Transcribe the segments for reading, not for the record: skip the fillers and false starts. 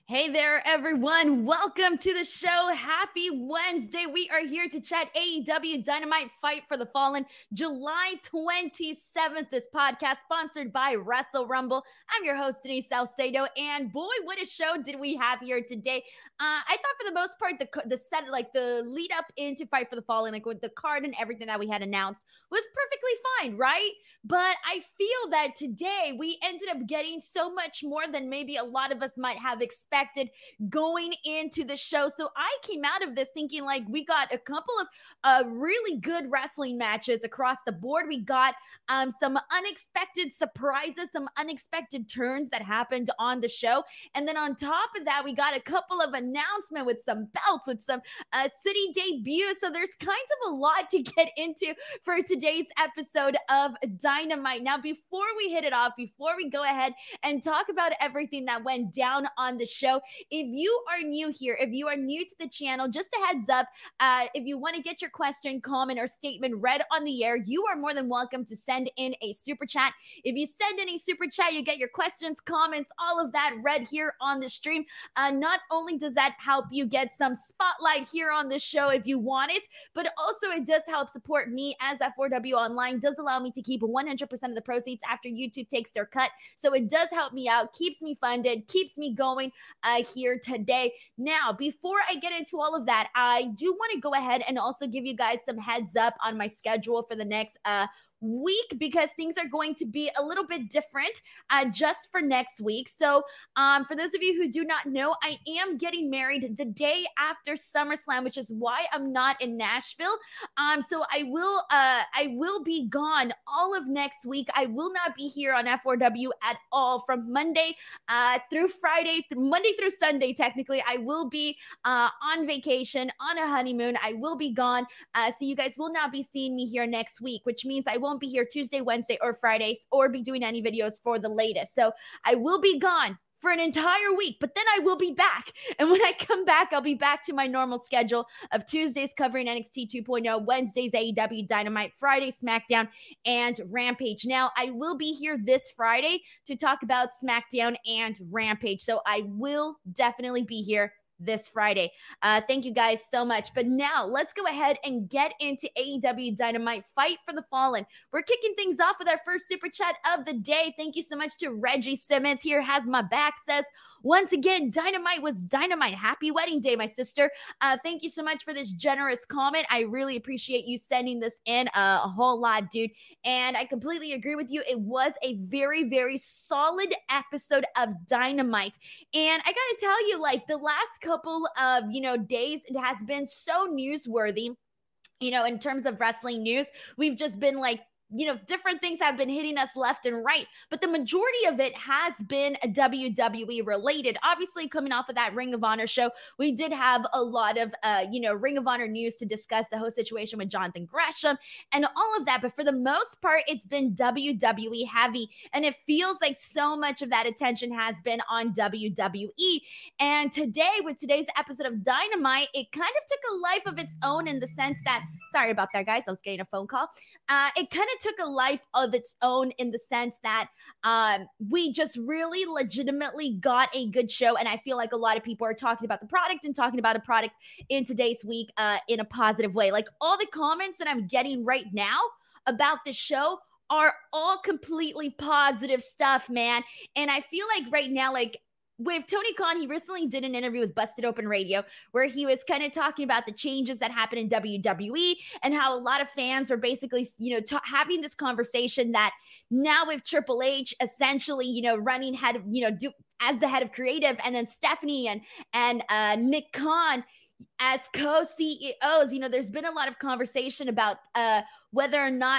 Hey there, everyone. Welcome to the show. Happy Wednesday. We are here to chat AEW Dynamite Fight for the Fallen, July 27th. This podcast sponsored by Wrestle Rumble. I'm your host, Denise Salcedo. And boy, what a show did we have here today. I thought for the most part, the set, like the lead up into Fight for the Fallen, like with the card and everything that we had announced, was perfectly fine, right? But I feel that today we ended up getting so much more than maybe a lot of us might have expected going into the show. So I came out of this thinking like we got a couple of really good wrestling matches across the board. We got some unexpected surprises, some unexpected turns that happened on the show. And then on top of that, we got a couple of announcements with some belts, with some city debuts. So there's kind of a lot to get into for today's episode of Dynamite. Now, before we hit it off, before we go ahead and talk about everything that went down on the show, if you are new here, if you are new to the channel, just a heads up, if you want to get your question, comment, or statement read on the air, you are more than welcome to send in a super chat. If you send in a super chat, you get your questions, comments, all of that read here on the stream. Not only does that help you get some spotlight here on the show if you want it, but also it does help support me as F4W Online, does allow me to keep 100% of the proceeds after YouTube takes their cut. So it does help me out, keeps me funded, keeps me going here today. Now, before I get into all of that, I do want to go ahead and also give you guys some heads up on my schedule for the next week, because things are going to be a little bit different just for next week. So for those of you who do not know, I am getting married the day after SummerSlam, which is why I'm not in Nashville. So I will be gone all of next week. I will not be here on F4W at all from Monday through Friday, Monday through Sunday. Technically, I will be on vacation, on a honeymoon. I will be gone. So you guys will not be seeing me here next week, which means I won't be here Tuesday, Wednesday, or Fridays, or be doing any videos for the latest. So I will be gone for an entire week, but then I will be back. And when I come back, I'll be back to my normal schedule of Tuesdays covering NXT 2.0, Wednesdays AEW Dynamite, Friday SmackDown, and Rampage. Now, I will be here this Friday to talk about SmackDown and Rampage, so I will definitely be here this Friday. Thank you guys so much. But now let's go ahead and get into AEW Dynamite Fight for the Fallen. We're kicking things off with our first super chat of the day. Thank you so much to Reggie Simmons. Here has my back, says, once again, Dynamite was dynamite. Happy wedding day, my sister. Thank you so much for this generous comment. I really appreciate you sending this in a whole lot, dude. And I completely agree with you. It was a very, very solid episode of Dynamite. And I gotta tell you, like, the last couple of days, it has been so newsworthy, in terms of wrestling news. We've just been like, different things have been hitting us left and right, but the majority of it has been WWE related. Obviously, coming off of that Ring of Honor show, we did have a lot of, Ring of Honor news to discuss, the whole situation with Jonathan Gresham and all of that. But for the most part, it's been WWE heavy, and it feels like so much of that attention has been on WWE. And today, with today's episode of Dynamite, it kind of took a life of its own in the sense that, sorry about that, guys, I was getting a phone call. It kind of took a life of its own in the sense that we just really legitimately got a good show. And I feel like a lot of people are talking about the product and talking about a product in today's week in a positive way. Like, all the comments that I'm getting right now about the show are all completely positive stuff, man. And I feel like right now, like, with Tony Khan, he recently did an interview with Busted Open Radio where he was kind of talking about the changes that happened in WWE and how a lot of fans are basically, having this conversation that now with Triple H essentially, running head of, as the head of creative, and then Stephanie and Nick Khan as co-CEOs, there's been a lot of conversation about whether or not,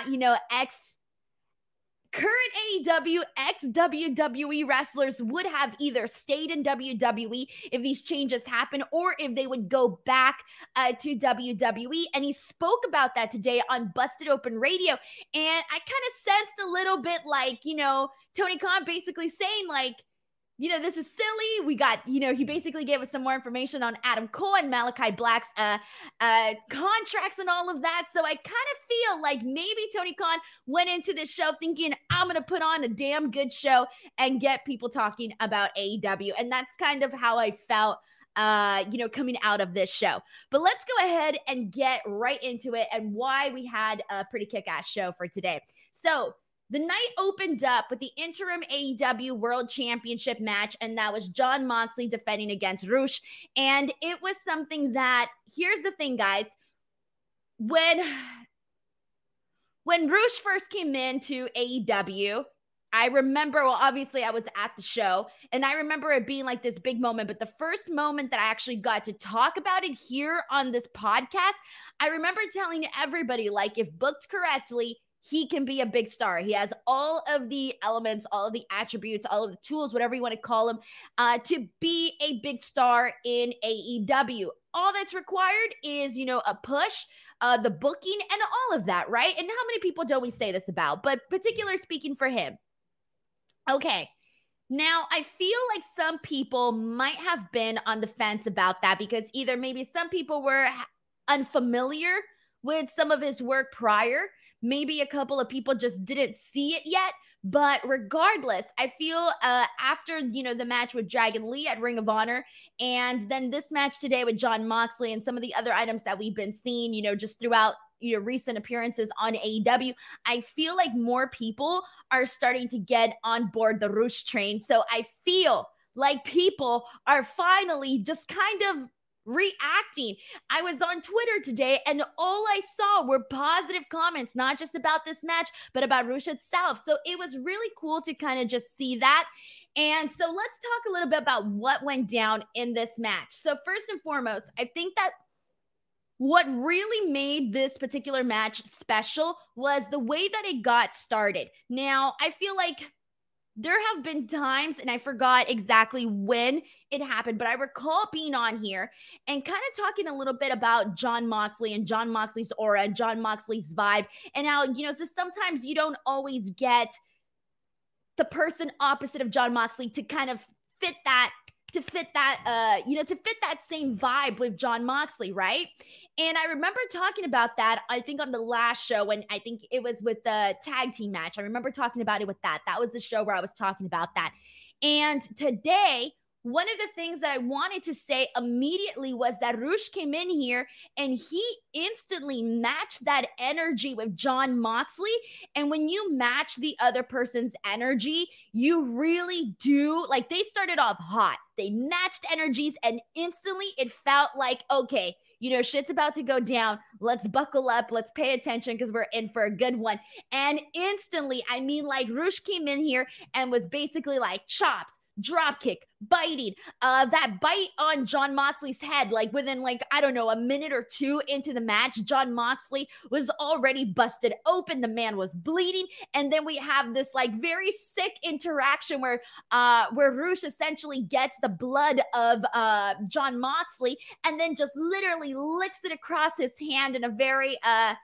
current AEW, ex-WWE wrestlers would have either stayed in WWE if these changes happen, or if they would go back to WWE. And he spoke about that today on Busted Open Radio. And I kind of sensed a little bit like, Tony Khan basically saying like, this is silly. We got, he basically gave us some more information on Adam Cole and Malachi Black's contracts and all of that. So I kind of feel like maybe Tony Khan went into this show thinking, I'm going to put on a damn good show and get people talking about AEW. And that's kind of how I felt coming out of this show. But let's go ahead and get right into it and why we had a pretty kick-ass show for today. So the night opened up with the interim AEW World Championship match, and that was Jon Moxley defending against Rush. And it was something that, here's the thing, guys. When Rush first came into AEW, I remember, obviously I was at the show, and I remember it being like this big moment, but the first moment that I actually got to talk about it here on this podcast, I remember telling everybody, like, if booked correctly, he can be a big star. He has all of the elements, all of the attributes, all of the tools, whatever you want to call them, to be a big star in AEW. All that's required is, a push, the booking, and all of that, right? And how many people don't we say this about? But particularly speaking for him. Okay. Now, I feel like some people might have been on the fence about that because either maybe some people were unfamiliar with some of his work prior. Maybe a couple of people just didn't see it yet. But regardless, I feel after, the match with Dragon Lee at Ring of Honor and then this match today with Jon Moxley and some of the other items that we've been seeing, just throughout recent appearances on AEW, I feel like more people are starting to get on board the Rush train. So I feel like people are finally just kind of reacting. I was on Twitter today and all I saw were positive comments, not just about this match, but about Rush itself. So it was really cool to kind of just see that. And so let's talk a little bit about what went down in this match. So first and foremost, I think that what really made this particular match special was the way that it got started. Now, I feel like there have been times, and I forgot exactly when it happened, but I recall being on here and kind of talking a little bit about Jon Moxley and Jon Moxley's aura and Jon Moxley's vibe and how, so sometimes you don't always get the person opposite of Jon Moxley to kind of fit that same vibe with Jon Moxley, right? And I remember talking about that, I think on the last show when I think it was with the tag team match. I remember talking about it with that. That was the show where I was talking about that. And today, one of the things that I wanted to say immediately was that Rush came in here and he instantly matched that energy with Jon Moxley. And when you match the other person's energy, you really do, like, they started off hot. They matched energies and instantly it felt like, okay, shit's about to go down. Let's buckle up. Let's pay attention because we're in for a good one. And instantly, I mean, like, Rush came in here and was basically like chops, drop kick, biting, that bite on Jon Moxley's head, like within I don't know, a minute or two into the match, Jon Moxley was already busted open. The man was bleeding. And then we have this very sick interaction where Rush essentially gets the blood of Jon Moxley and then just literally licks it across his hand in a very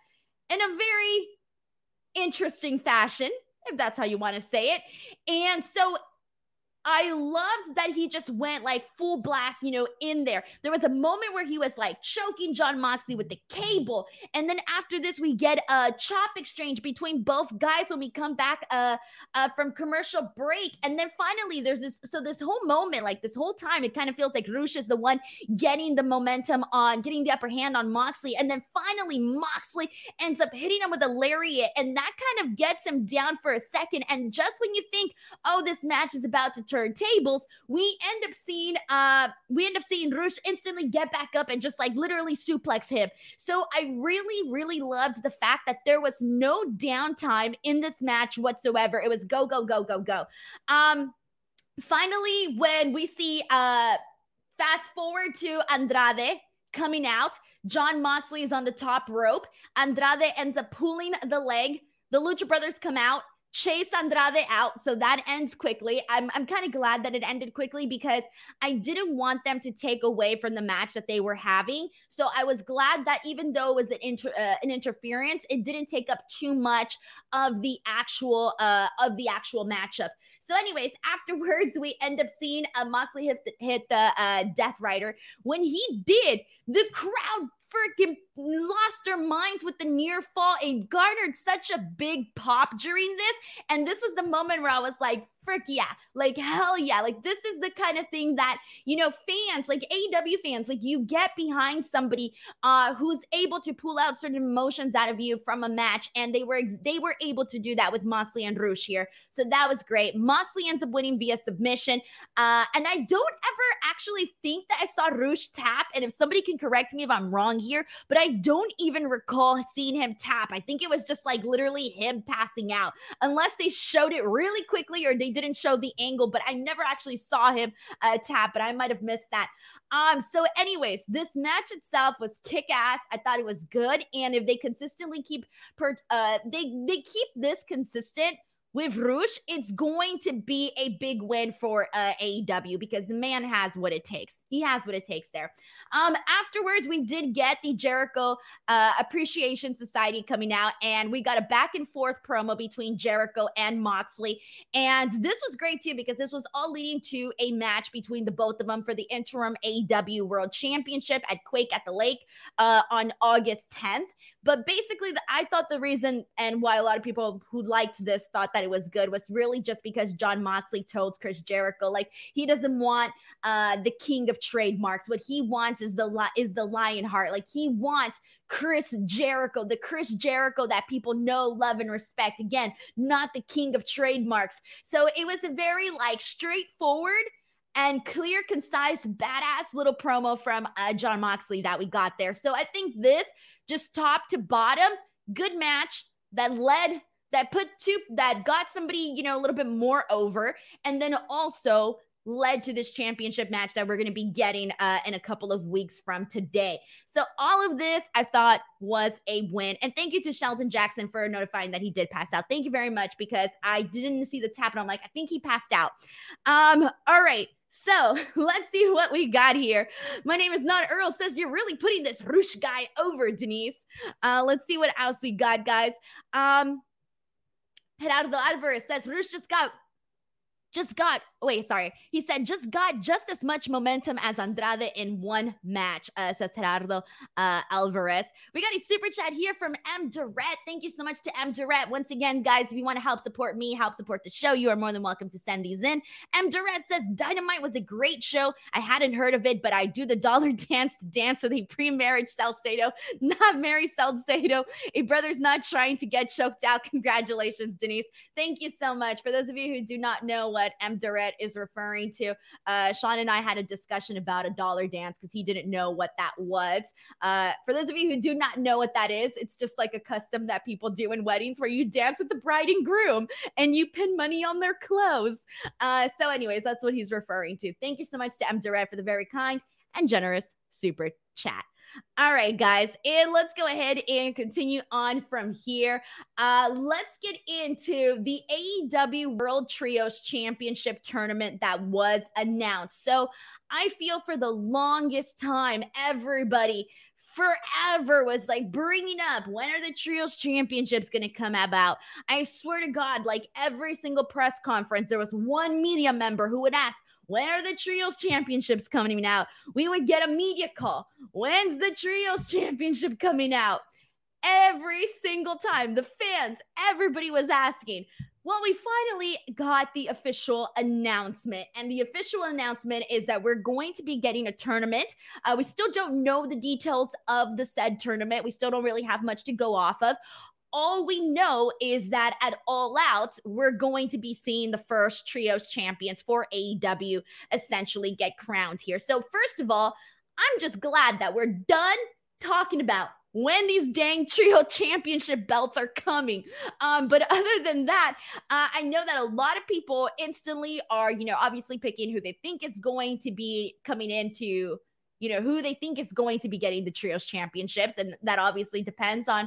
interesting fashion, if that's how you want to say it. And so I loved that he just went full blast, in there. There was a moment where he was choking Jon Moxley with the cable. And then after this, we get a chop exchange between both guys when we come back from commercial break. And then finally there's this whole moment, this whole time, it kind of feels like Rush is the one getting the momentum on, getting the upper hand on Moxley. And then finally Moxley ends up hitting him with a lariat. And that kind of gets him down for a second. And just when you think, oh, this match is about to turn tables, we end up seeing Rush instantly get back up and just literally suplex him. So I really, really loved the fact that there was no downtime in this match whatsoever. It was go, go, go, go, go. Finally, when we see fast forward to Andrade coming out, Jon Moxley is on the top rope. Andrade ends up pulling the leg. The Lucha Brothers come out. chase Andrade out. So that ends quickly. I'm kind of glad that it ended quickly because I didn't want them to take away from the match that they were having. So I was glad that even though it was an interference, it didn't take up too much of the actual matchup. So, anyways, afterwards we end up seeing Moxley hit the Death Rider. When he did, the crowd freaking lost their minds with the near fall. It garnered such a big pop during this. And this was the moment where I was like, frick yeah, like hell yeah, like this is the kind of thing that, you know, fans, like AEW fans, like you get behind somebody who's able to pull out certain emotions out of you from a match, and they were able to do that with Moxley and Rush here. So that was great. Moxley ends up winning via submission, and I don't ever actually think that I saw Rush tap, and if somebody can correct me if I'm wrong here, but I don't even recall seeing him tap. I think it was just like literally him passing out, unless they showed it really quickly or they didn't show the angle, but I never actually saw him tap, but I might have missed that. So anyways, this match itself was kick-ass. I thought it was good, and if they consistently keep they keep this consistent with Rush, it's going to be a big win for AEW because the man has what it takes. He has what it takes there. Afterwards, we did get the Jericho Appreciation Society coming out, and we got a back and forth promo between Jericho and Moxley. And this was great too because this was all leading to a match between the both of them for the interim AEW World Championship at Quake at the Lake on August 10th. But basically, I thought the reason and why a lot of people who liked this thought that it was good was really just because Jon Moxley told Chris Jericho, like, he doesn't want the king of trademarks. What he wants is the lion heart. Like, he wants Chris Jericho, the Chris Jericho that people know, love, and respect. Again, not the king of trademarks. So it was a very like straightforward and clear, concise, badass little promo from Jon Moxley that we got there. So I think this, just top to bottom, good match that got somebody, you know, a little bit more over, and then also led to this championship match that we're going to be getting in a couple of weeks from today. So all of this I thought was a win. And thank you to Shelton Jackson for notifying that he did pass out. Thank you very much, because I didn't see the tap and I'm like, I think he passed out. All right. So let's see what we got here. My name is not Earl, says you're really putting this Rush guy over, Denise. Let's see what else we got, guys. Gerardo Alvarez says Rush he said just got just as much momentum as Andrade in one match, says Gerardo Alvarez. We got a super chat here from M. Durrett. Thank you so much to M. Durrett. Once again, guys, if you want to help support me, help support the show, you are more than welcome to send these in. M. Durrett says Dynamite was a great show. I hadn't heard of it, but I do the dollar dance to dance with a pre-marriage Salcedo, not marry Salcedo. A brother's not trying to get choked out. Congratulations, Denise. Thank you so much. For those of you who do not know what M. Durrett is referring to, Sean and I had a discussion about a dollar dance because he didn't know what that was. For those of you who do not know what that is, it's just like a custom that people do in weddings where you dance with the bride and groom and you pin money on their clothes. So anyways, that's what he's referring to. Thank you so much to M. Durrett for the very kind and generous super chat. All right, guys, and let's go ahead and continue on from here. Let's get into the AEW World Trios Championship tournament that was announced. So I feel for the longest time, everybody forever was like bringing up, when are the Trios Championships going to come about? I swear to God, like every single press conference, there was one media member who would ask, when are the Trios Championships coming out? We would get a media call. When's the Trios Championship coming out? Every single time, the fans, everybody was asking. Well, we finally got the official announcement, and the official announcement is that we're going to be getting a tournament. We still don't know the details of the said tournament. We still don't really have much to go off of. All we know is that at All Out, we're going to be seeing the first Trios champions for AEW essentially get crowned here. So first of all, I'm just glad that we're done talking about when these dang Trio Championship belts are coming. But other than that, I know that a lot of people instantly are, you know, obviously picking who they think is going to be coming into, you know, who they think is going to be getting the Trios Championships. And that obviously depends on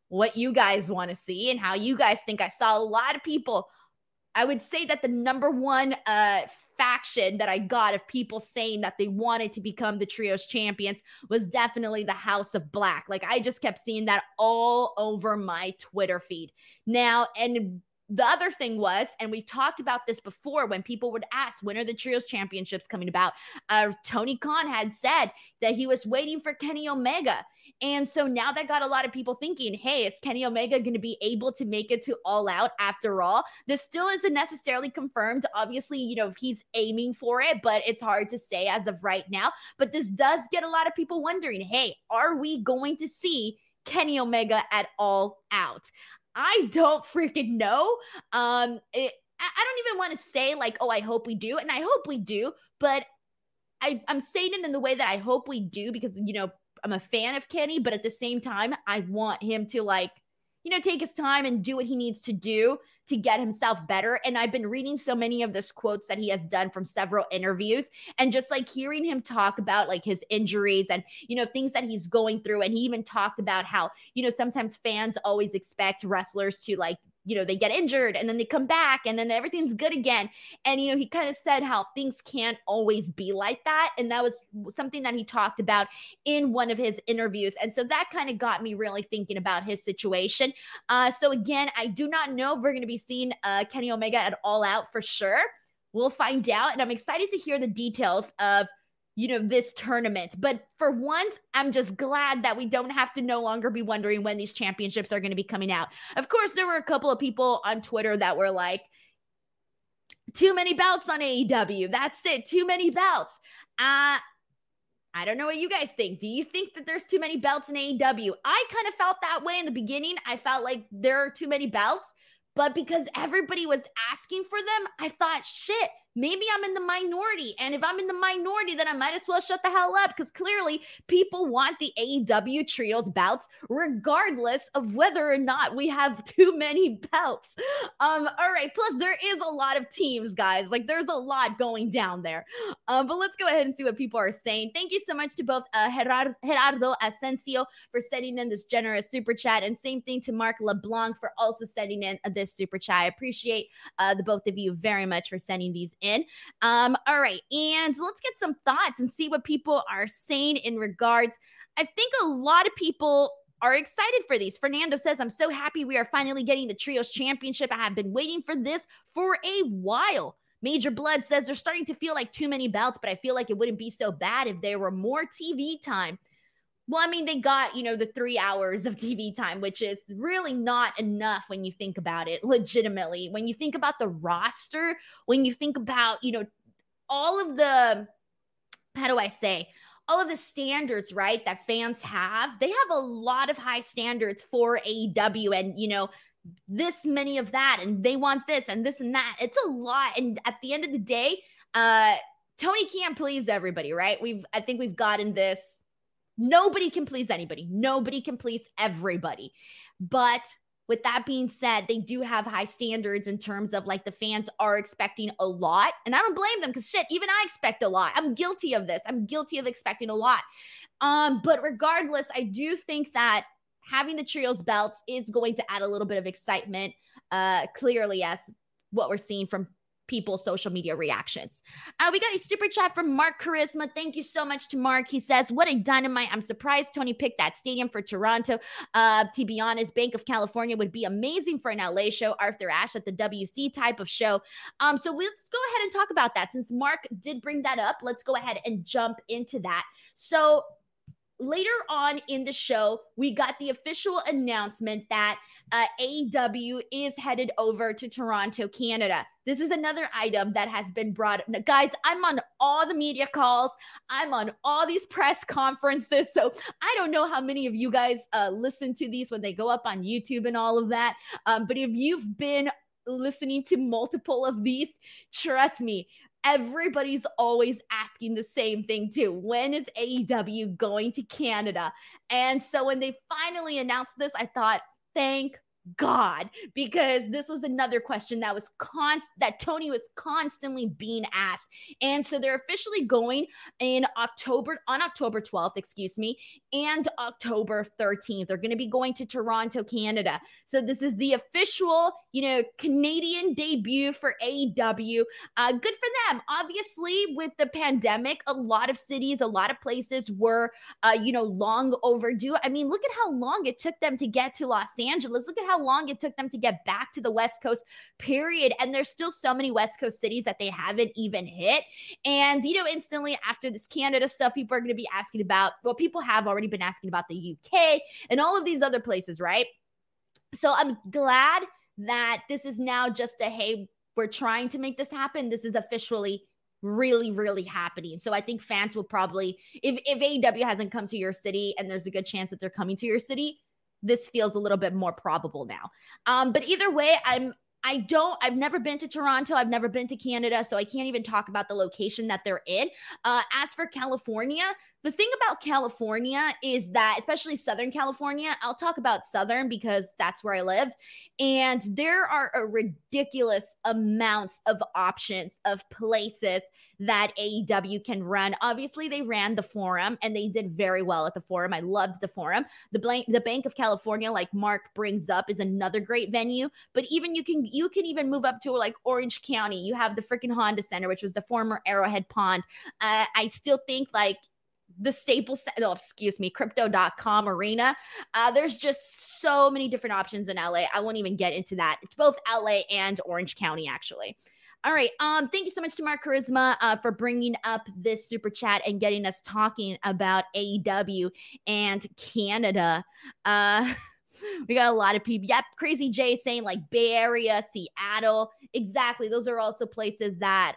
what you guys want to see and how you guys think. I saw a lot of people. I would say that the number one faction that I got of people saying that they wanted to become the Trios champions was definitely the House of Black. Like, I just kept seeing that all over my Twitter feed. Now, and the other thing was, and we've talked about this before, when people would ask, when are the Trios championships coming about? Tony Khan had said that he was waiting for Kenny Omega. And so now that got a lot of people thinking, hey, is Kenny Omega going to be able to make it to All Out after all? This still isn't necessarily confirmed. Obviously, you know, he's aiming for it, but it's hard to say as of right now. But this does get a lot of people wondering, hey, are we going to see Kenny Omega at All Out? I don't freaking know. I don't even want to say like, oh, I hope we do. And I hope we do, but I'm saying it in the way that I hope we do because, you know, I'm a fan of Kenny, but at the same time, I want him to like, you know, take his time and do what he needs to do to get himself better. And I've been reading so many of those quotes that he has done from several interviews and just like hearing him talk about like his injuries and, you know, things that he's going through. And he even talked about how, you know, sometimes fans always expect wrestlers to like, you know, they get injured and then they come back and then everything's good again. And, you know, he kind of said how things can't always be like that. And that was something that he talked about in one of his interviews. And so that kind of got me really thinking about his situation. So again, I do not know if we're going to be seeing Kenny Omega at All Out for sure. We'll find out. And I'm excited to hear the details of, you know, this tournament. But for once, I'm just glad that we don't have to no longer be wondering when these championships are going to be coming out. Of course, there were a couple of people on Twitter that were like, too many belts on AEW. That's it. Too many belts. I don't know what you guys think. Do you think that there's too many belts in AEW? I kind of felt that way in the beginning. I felt like there are too many belts, but because everybody was asking for them, I thought, shit, maybe I'm in the minority. And if I'm in the minority, then I might as well shut the hell up because clearly people want the AEW Trios belts regardless of whether or not we have too many belts. All right. Plus, there is a lot of teams, guys. Like, there's a lot going down there. But let's go ahead and see what people are saying. Thank you so much to both Gerardo Asensio for sending in this generous super chat. And same thing to Mark LeBlanc for also sending in this super chat. I appreciate the both of you very much for sending these in. All right, and let's get some thoughts and see what people are saying in regards. I think a lot of people are excited for these. Fernando says, I'm so happy we are finally getting the Trios Championship. I have been waiting for this for a while. Major Blood says they're starting to feel like too many belts, but I feel like it wouldn't be so bad if there were more TV time. Well, I mean, they got, you know, the 3 hours of TV time, which is really not enough when you think about it legitimately. When you think about the roster, when you think about, you know, all of the, how do I say, all of the standards, right, that fans have, they have a lot of high standards for AEW and, you know, this many of that, and they want this and this and that. It's a lot. And at the end of the day, Tony can't please everybody, right? I think we've gotten this. Nobody can please anybody. Nobody can please everybody. But with that being said, they do have high standards in terms of like the fans are expecting a lot. And I don't blame them because shit, even I expect a lot. I'm guilty of this. I'm guilty of expecting a lot. But regardless, I do think that having the Trios belts is going to add a little bit of excitement, clearly as what we're seeing from people's social media reactions. We got a super chat from Mark Charisma. Thank you so much to Mark. He says, what a dynamite. I'm surprised Tony picked that stadium for Toronto. To be honest, Bank of California would be amazing for an LA show, Arthur Ashe at the WC type of show. So let's go ahead and talk about that. Since Mark did bring that up, let's go ahead and jump into that. So later on in the show, we got the official announcement that AEW is headed over to Toronto, Canada. This is another item that has been brought up. Guys, I'm on all the media calls. I'm on all these press conferences. So I don't know how many of you guys listen to these when they go up on YouTube and all of that. But if you've been listening to multiple of these, trust me, everybody's always asking the same thing too. When is AEW going to Canada? And so when they finally announced this, I thought, thank God, because this was another question that was that Tony was constantly being asked. And so they're officially going on October 12th, excuse me, and October 13th. They're going to be going to Toronto, Canada. So this is the official, Canadian debut for AEW. Good for them. Obviously, with the pandemic, a lot of cities, a lot of places were, long overdue. I mean, look at how long it took them to get to Los Angeles. Look at how long it took them to get back to the West Coast, period. And there's still so many West Coast cities that they haven't even hit. And, instantly after this Canada stuff, people are going to be asking about, well, people have already been asking about the UK and all of these other places, right? So I'm glad that this is now just a, hey, we're trying to make this happen. This is officially really, really happening. So I think fans will probably, if AEW hasn't come to your city and there's a good chance that they're coming to your city, this feels a little bit more probable now. But either way, I've never been to Toronto. I've never been to Canada, so I can't even talk about the location that they're in. As for California, the thing about California is that, especially Southern California, I'll talk about Southern because that's where I live. And there are a ridiculous amounts of options of places that AEW can run. Obviously, they ran the Forum and they did very well at the Forum. I loved the Forum. The Bank of California, like Mark brings up, is another great venue. But even you can even move up to like Orange County. You have the freaking Honda Center, which was the former Arrowhead Pond. I still think like the Staples, Crypto.com Arena. There's just so many different options in LA. I won't even get into that. It's both LA and Orange County, actually. All right. Thank you so much to Mark Charisma for bringing up this super chat and getting us talking about AEW and Canada. We got a lot of people. Yep. Crazy Jay saying like Bay Area, Seattle. Exactly. Those are also places that,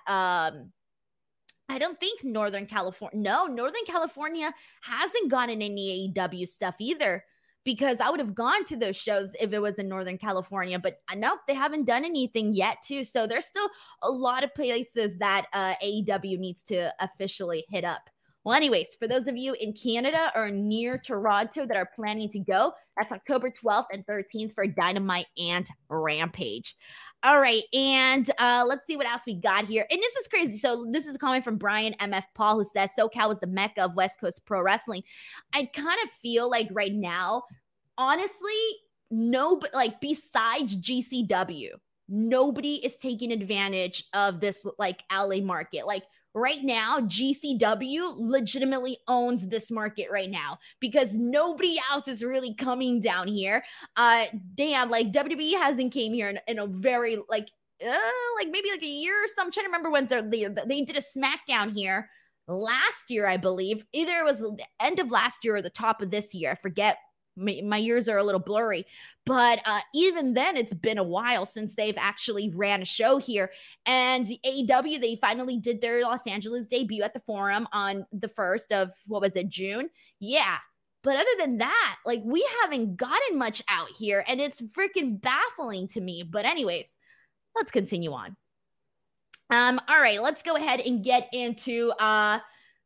I don't think Northern California hasn't gotten any AEW stuff either, because I would have gone to those shows if it was in Northern California, but nope, they haven't done anything yet too. So there's still a lot of places that AEW needs to officially hit up. Well, anyways, for those of you in Canada or near Toronto that are planning to go, that's October 12th and 13th for Dynamite and Rampage. All right, and let's see what else we got here. And this is crazy. So this is a comment from Brian MF Paul, who says, SoCal is the mecca of West Coast pro wrestling. I kind of feel like right now, honestly, but like besides GCW, nobody is taking advantage of this like LA market. Like right now, GCW legitimately owns this market right now because nobody else is really coming down here. Damn, like WWE hasn't came here in a very like maybe like a year or so. I'm trying to remember when they did a SmackDown here last year, I believe. Either it was the end of last year or the top of this year. I forget. My years are a little blurry, but even then it's been a while since they've actually ran a show here. And AEW, they finally did their Los Angeles debut at the Forum on the 1st of, June? Yeah. But other than that, like we haven't gotten much out here and it's freaking baffling to me. But anyways, let's continue on. All right, let's go ahead and get into my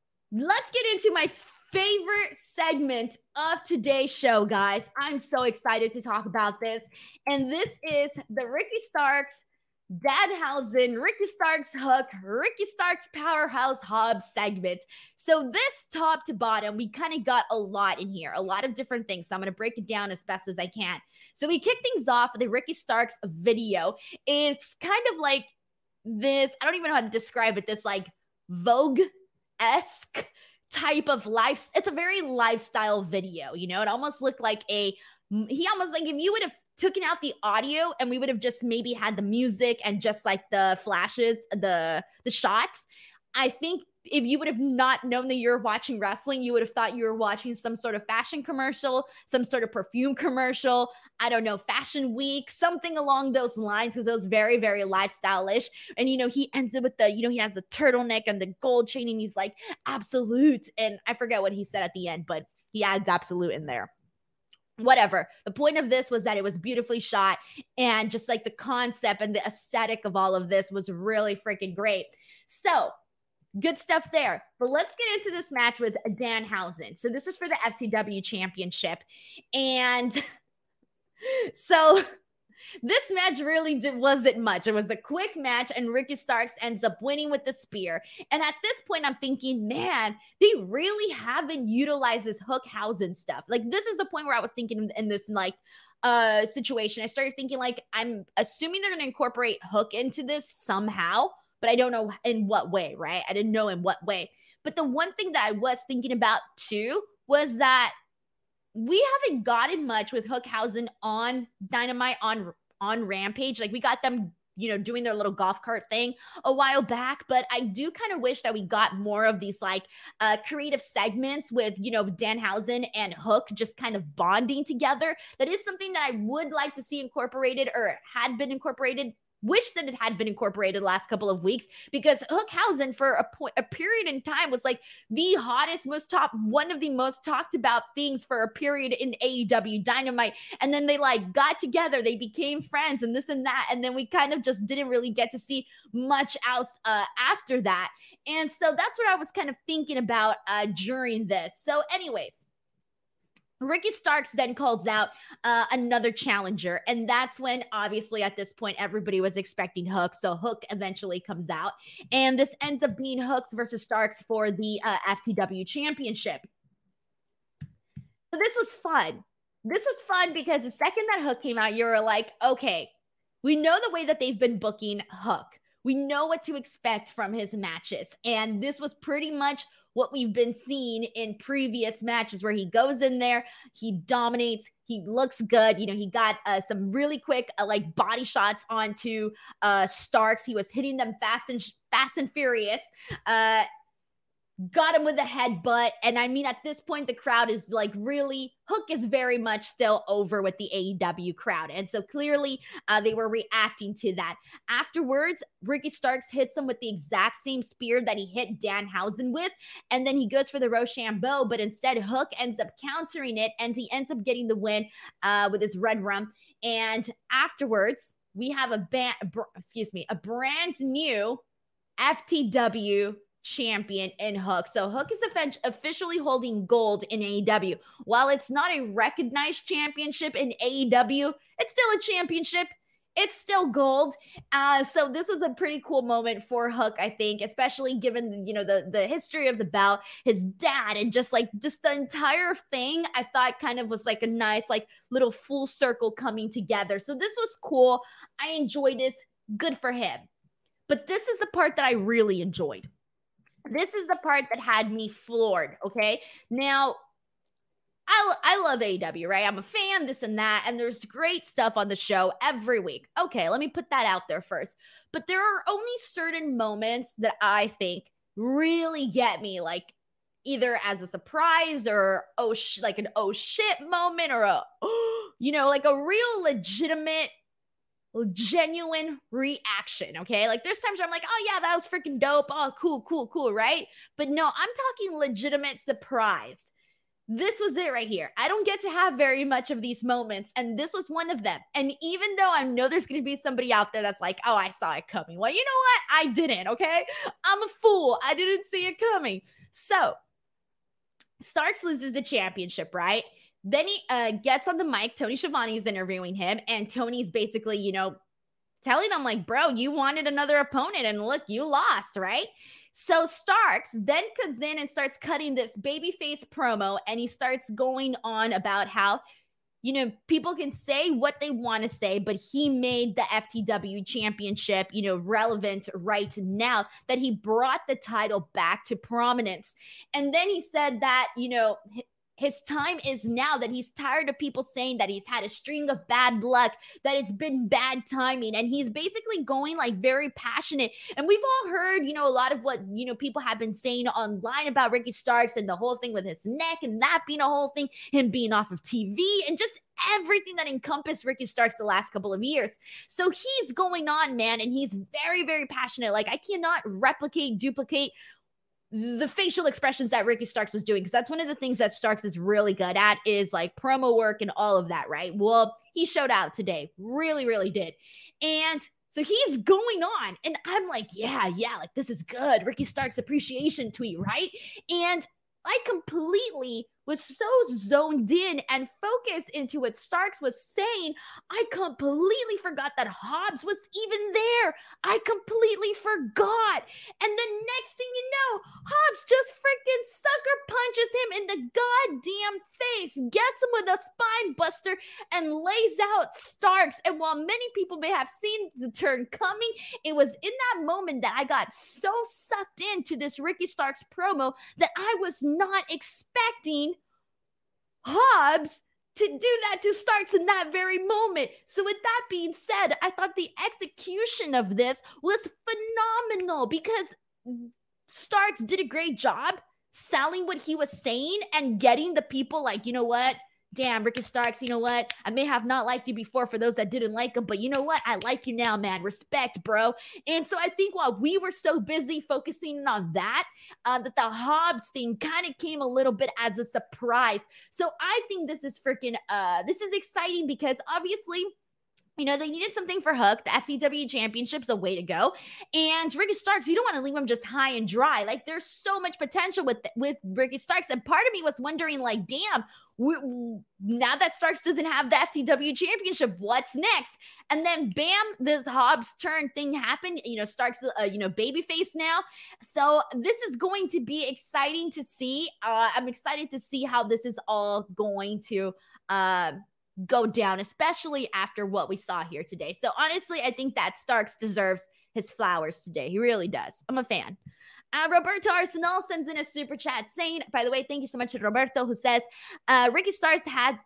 favorite segment of today's show, guys. I'm so excited to talk about this. And this is the Ricky Starks, Danhausen, Ricky Starks Hook, Ricky Starks Powerhouse Hobbs segment. So this top to bottom, we kind of got a lot in here, a lot of different things. So I'm going to break it down as best as I can. So we kick things off with the Ricky Starks video. It's kind of like this, I don't even know how to describe it, this like Vogue-esque type of life. It's a very lifestyle video, it almost looked like if you would have taken out the audio and we would have just maybe had the music and just like the flashes, the shots. I think if you would have not known that you're watching wrestling, you would have thought you were watching some sort of fashion commercial, some sort of perfume commercial, I don't know, Fashion Week, something along those lines, because it was very, very lifestyle-ish. And, he ends it with he has the turtleneck and the gold chain, and he's like, absolute. And I forget what he said at the end, but he adds absolute in there. Whatever. The point of this was that it was beautifully shot, and just like the concept and the aesthetic of all of this was really freaking great. So good stuff there. But let's get into this match with Danhausen. So this is for the FTW Championship. And So this match really wasn't much. It was a quick match, and Ricky Starks ends up winning with the spear. And at this point, I'm thinking, man, they really haven't utilized this Hookhausen stuff. Like, this is the point where I was thinking in this, like, situation. I started thinking, like, I'm assuming they're going to incorporate Hook into this somehow, but I don't know in what way, right? I didn't know in what way. But the one thing that I was thinking about, too, was that we haven't gotten much with Hookhausen on Dynamite on Rampage. Like, we got them, doing their little golf cart thing a while back, but I do kind of wish that we got more of these like creative segments with, Danhausen and Hook just kind of bonding together. That is something that I would like to see incorporated, or had been incorporated. Wish that it had been incorporated the last couple of weeks, because Hookhausen for a period in time was like the hottest, one of the most talked about things for a period in AEW Dynamite. And then they like got together, they became friends and this and that. And then we kind of just didn't really get to see much else after that. And so that's what I was kind of thinking about during this. So anyways, Ricky Starks then calls out another challenger, and that's when, obviously, at this point, everybody was expecting Hook, so Hook eventually comes out, and this ends up being Hooks versus Starks for the FTW Championship. So this was fun. This was fun because the second that Hook came out, you were like, okay, we know the way that they've been booking Hook. We know what to expect from his matches, and this was pretty much what we've been seeing in previous matches, where he goes in there, he dominates, he looks good. He got some really quick like body shots onto Starks. He was hitting them fast and furious. Got him with a headbutt. And I mean, at this point, the crowd is like, really, Hook is very much still over with the AEW crowd. And so clearly they were reacting to that. Afterwards, Ricky Starks hits him with the exact same spear that he hit Danhausen with. And then he goes for the Rochambeau, but instead Hook ends up countering it, and he ends up getting the win with his red rum. And afterwards, we have a brand new FTW champion in Hook. So Hook is officially holding gold in AEW. While it's not a recognized championship in AEW, it's still a championship. It's still gold. So this was a pretty cool moment for Hook, I think, especially given, the history of the belt, his dad, and just the entire thing. I thought kind of was like a nice, like, little full circle coming together. So this was cool. I enjoyed this. Good for him. But this is the part that I really enjoyed. This is the part that had me floored, okay? Now, I love AEW, right? I'm a fan, this and that, and there's great stuff on the show every week. Okay, let me put that out there first. But there are only certain moments that I think really get me, like, either as a surprise or like an oh shit moment, or like a real legitimate, genuine reaction. Okay, like there's times where I'm like, oh yeah, that was freaking dope, oh cool, right? But no, I'm talking legitimate surprise. This was it right here. I don't get to have very much of these moments, and this was one of them. And even though I know there's going to be somebody out there that's like, oh, I saw it coming, well, you know what, I didn't. Okay, I'm a fool, I didn't see it coming. So Starks loses the championship, right? Then he gets on the mic. Tony Schiavone's interviewing him, and Tony's basically, telling him, like, bro, you wanted another opponent, and look, you lost, right? So Starks then comes in and starts cutting this babyface promo, and he starts going on about how, people can say what they want to say, but he made the FTW championship, relevant right now, that he brought the title back to prominence. And then he said that, his time is now, that he's tired of people saying that he's had a string of bad luck, that it's been bad timing. And he's basically going like very passionate. And we've all heard, a lot of what, people have been saying online about Ricky Starks, and the whole thing with his neck, and that being a whole thing, him being off of TV, and just everything that encompassed Ricky Starks the last couple of years. So he's going on, man, and he's very, very passionate. Like, I cannot duplicate the facial expressions that Ricky Starks was doing, because that's one of the things that Starks is really good at, is like promo work and all of that, right? Well, he showed out today. Really, really did. And so he's going on, and I'm like, yeah, like, this is good. Ricky Starks appreciation tweet, right? And I completely was so zoned in and focused into what Starks was saying. I completely forgot that Hobbs was even there. I completely forgot. And the next thing you know, Hobbs just freaking sucker punches him in the goddamn face, gets him with a spine buster, and lays out Starks. And while many people may have seen the turn coming, it was in that moment that I got so sucked into this Ricky Starks promo that I was not expecting Hobbs to do that to Starks in that very moment. So with that being said, I thought the execution of this was phenomenal because Starks did a great job selling what he was saying and getting the people like, you know what? Damn, Ricky Starks, you know what? I may have not liked you before for those that didn't like him, but you know what? I like you now, man. Respect, bro. And so I think while we were so busy focusing on that, that the Hobbs thing kind of came a little bit as a surprise. So I think this is freaking, this is exciting because obviously, you know, they needed something for Hook. The FTW Championship's a way to go. And Ricky Starks, you don't want to leave him just high and dry. Like, there's so much potential with Ricky Starks. And part of me was wondering, like, damn, now that Starks doesn't have the FTW Championship, what's next? And then, bam, this Hobbs turn thing happened. You know, Starks, babyface now. So this is going to be exciting to see. I'm excited to see how this is all going to go down, especially after what we saw here today. So honestly, I think that Starks deserves his flowers today. He really does. I'm a fan. Roberto Arsenal sends in a super chat saying, by the way, thank you so much to Roberto, who says, Ricky Starks has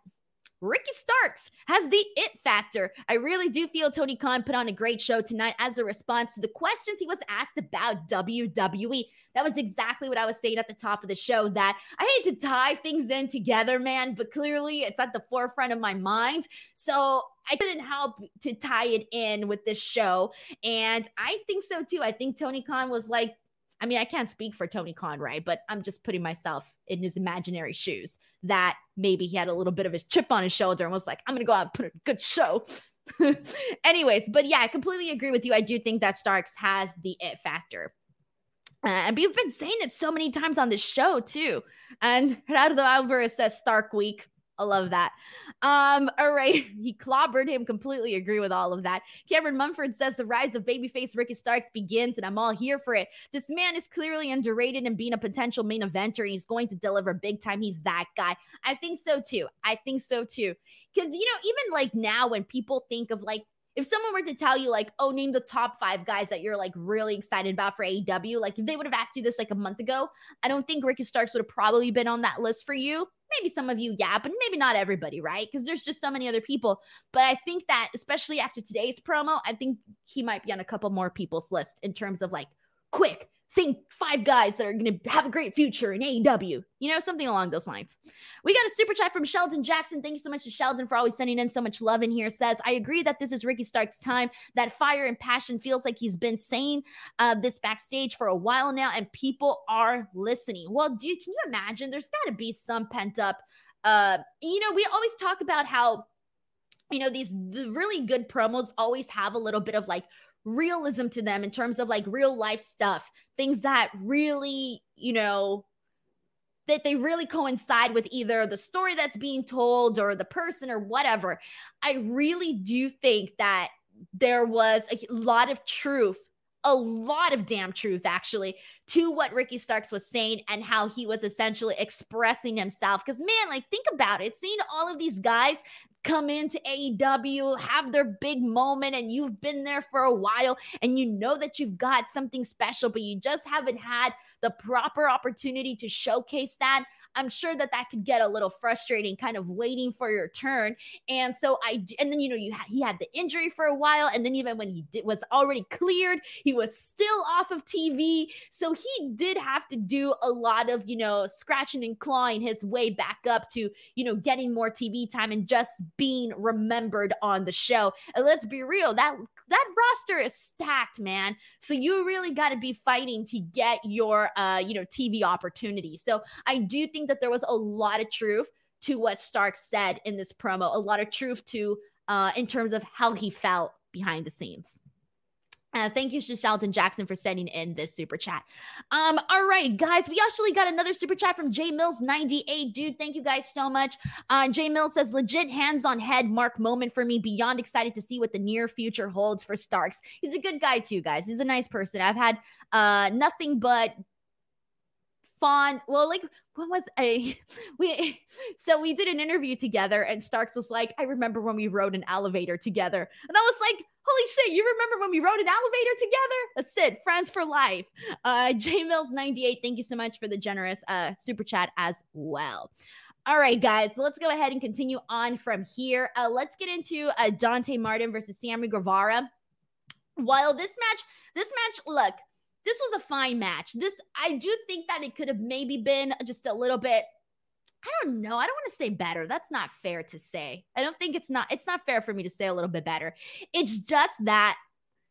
the it factor. I really do feel Tony Khan put on a great show tonight as a response to the questions he was asked about WWE. That was exactly what I was saying at the top of the show, that I hate to tie things in together, man, but clearly it's at the forefront of my mind. So I couldn't help to tie it in with this show. And I think so too. I think Tony Khan was like, I mean, I can't speak for Tony Khan, right? But I'm just putting myself in his imaginary shoes, that maybe he had a little bit of a chip on his shoulder and was like, I'm going to go out and put a good show. Anyways, but yeah, I completely agree with you. I do think that Starks has the it factor. And we've been saying it so many times on this show too. And Gerardo Alvarez says Stark week. I love that. All right. He clobbered him. Completely agree with all of that. Cameron Mumford says the rise of babyface Ricky Starks begins, and I'm all here for it. This man is clearly underrated and being a potential main eventer, and he's going to deliver big time. He's that guy. I think so too. Because, even like now when people think of like, if someone were to tell you like, oh, name the top 5 guys that you're like really excited about for AEW, like if they would have asked you this like a month ago, I don't think Ricky Starks would have probably been on that list for you. Maybe some of you, yeah, but maybe not everybody, right? Because there's just so many other people. But I think that, especially after today's promo, I think he might be on a couple more people's list in terms of like, quick, think 5 guys that are going to have a great future in AEW. Something along those lines. We got a super chat from Sheldon Jackson. Thank you so much to Sheldon for always sending in so much love in here. Says, I agree that this is Ricky Starks' time. That fire and passion feels like he's been saying this backstage for a while now, and people are listening. Well, dude, can you imagine? There's got to be some pent up. We always talk about how, the really good promos always have a little bit of like realism to them in terms of like real life stuff, things that really, that they really coincide with either the story that's being told or the person or whatever. I really do think that there was a lot of truth, a lot of damn truth actually, to what Ricky Starks was saying and how he was essentially expressing himself. Because man, like think about it, seeing all of these guys come into AEW, have their big moment, and you've been there for a while, and you know that you've got something special, but you just haven't had the proper opportunity to showcase that. I'm sure that could get a little frustrating, kind of waiting for your turn. And so and then, he had the injury for a while. And then even when he was already cleared, he was still off of TV. So he did have to do a lot of, scratching and clawing his way back up to, getting more TV time and just being remembered on the show. And let's be real, that roster is stacked, man. So you really got to be fighting to get your, TV opportunity. So I do think that there was a lot of truth to what Starks said in this promo, a lot of truth to, in terms of how he felt behind the scenes. Thank you to Sheldon Jackson for sending in this super chat. All right, guys, we actually got another super chat from J Mills 98. Dude, thank you guys so much. J Mills says, legit hands on head mark moment for me. Beyond excited to see what the near future holds for Starks. He's a good guy too, guys. He's a nice person. I've had nothing but fond, well, like, what was we did an interview together, and Starks was like, I remember when we rode an elevator together. And I was like, holy shit, you remember when we rode an elevator together? That's it, friends for life. J Mills 98, thank you so much for the generous super chat as well. All right, guys, let's go ahead and continue on from here. Let's get into Dante Martin versus Sammy Guevara. While this match, look, this was a fine match. I do think that it could have maybe been just a little bit, I don't know. I don't want to say better. That's not fair to say. I don't think it's not fair for me to say a little bit better. It's just that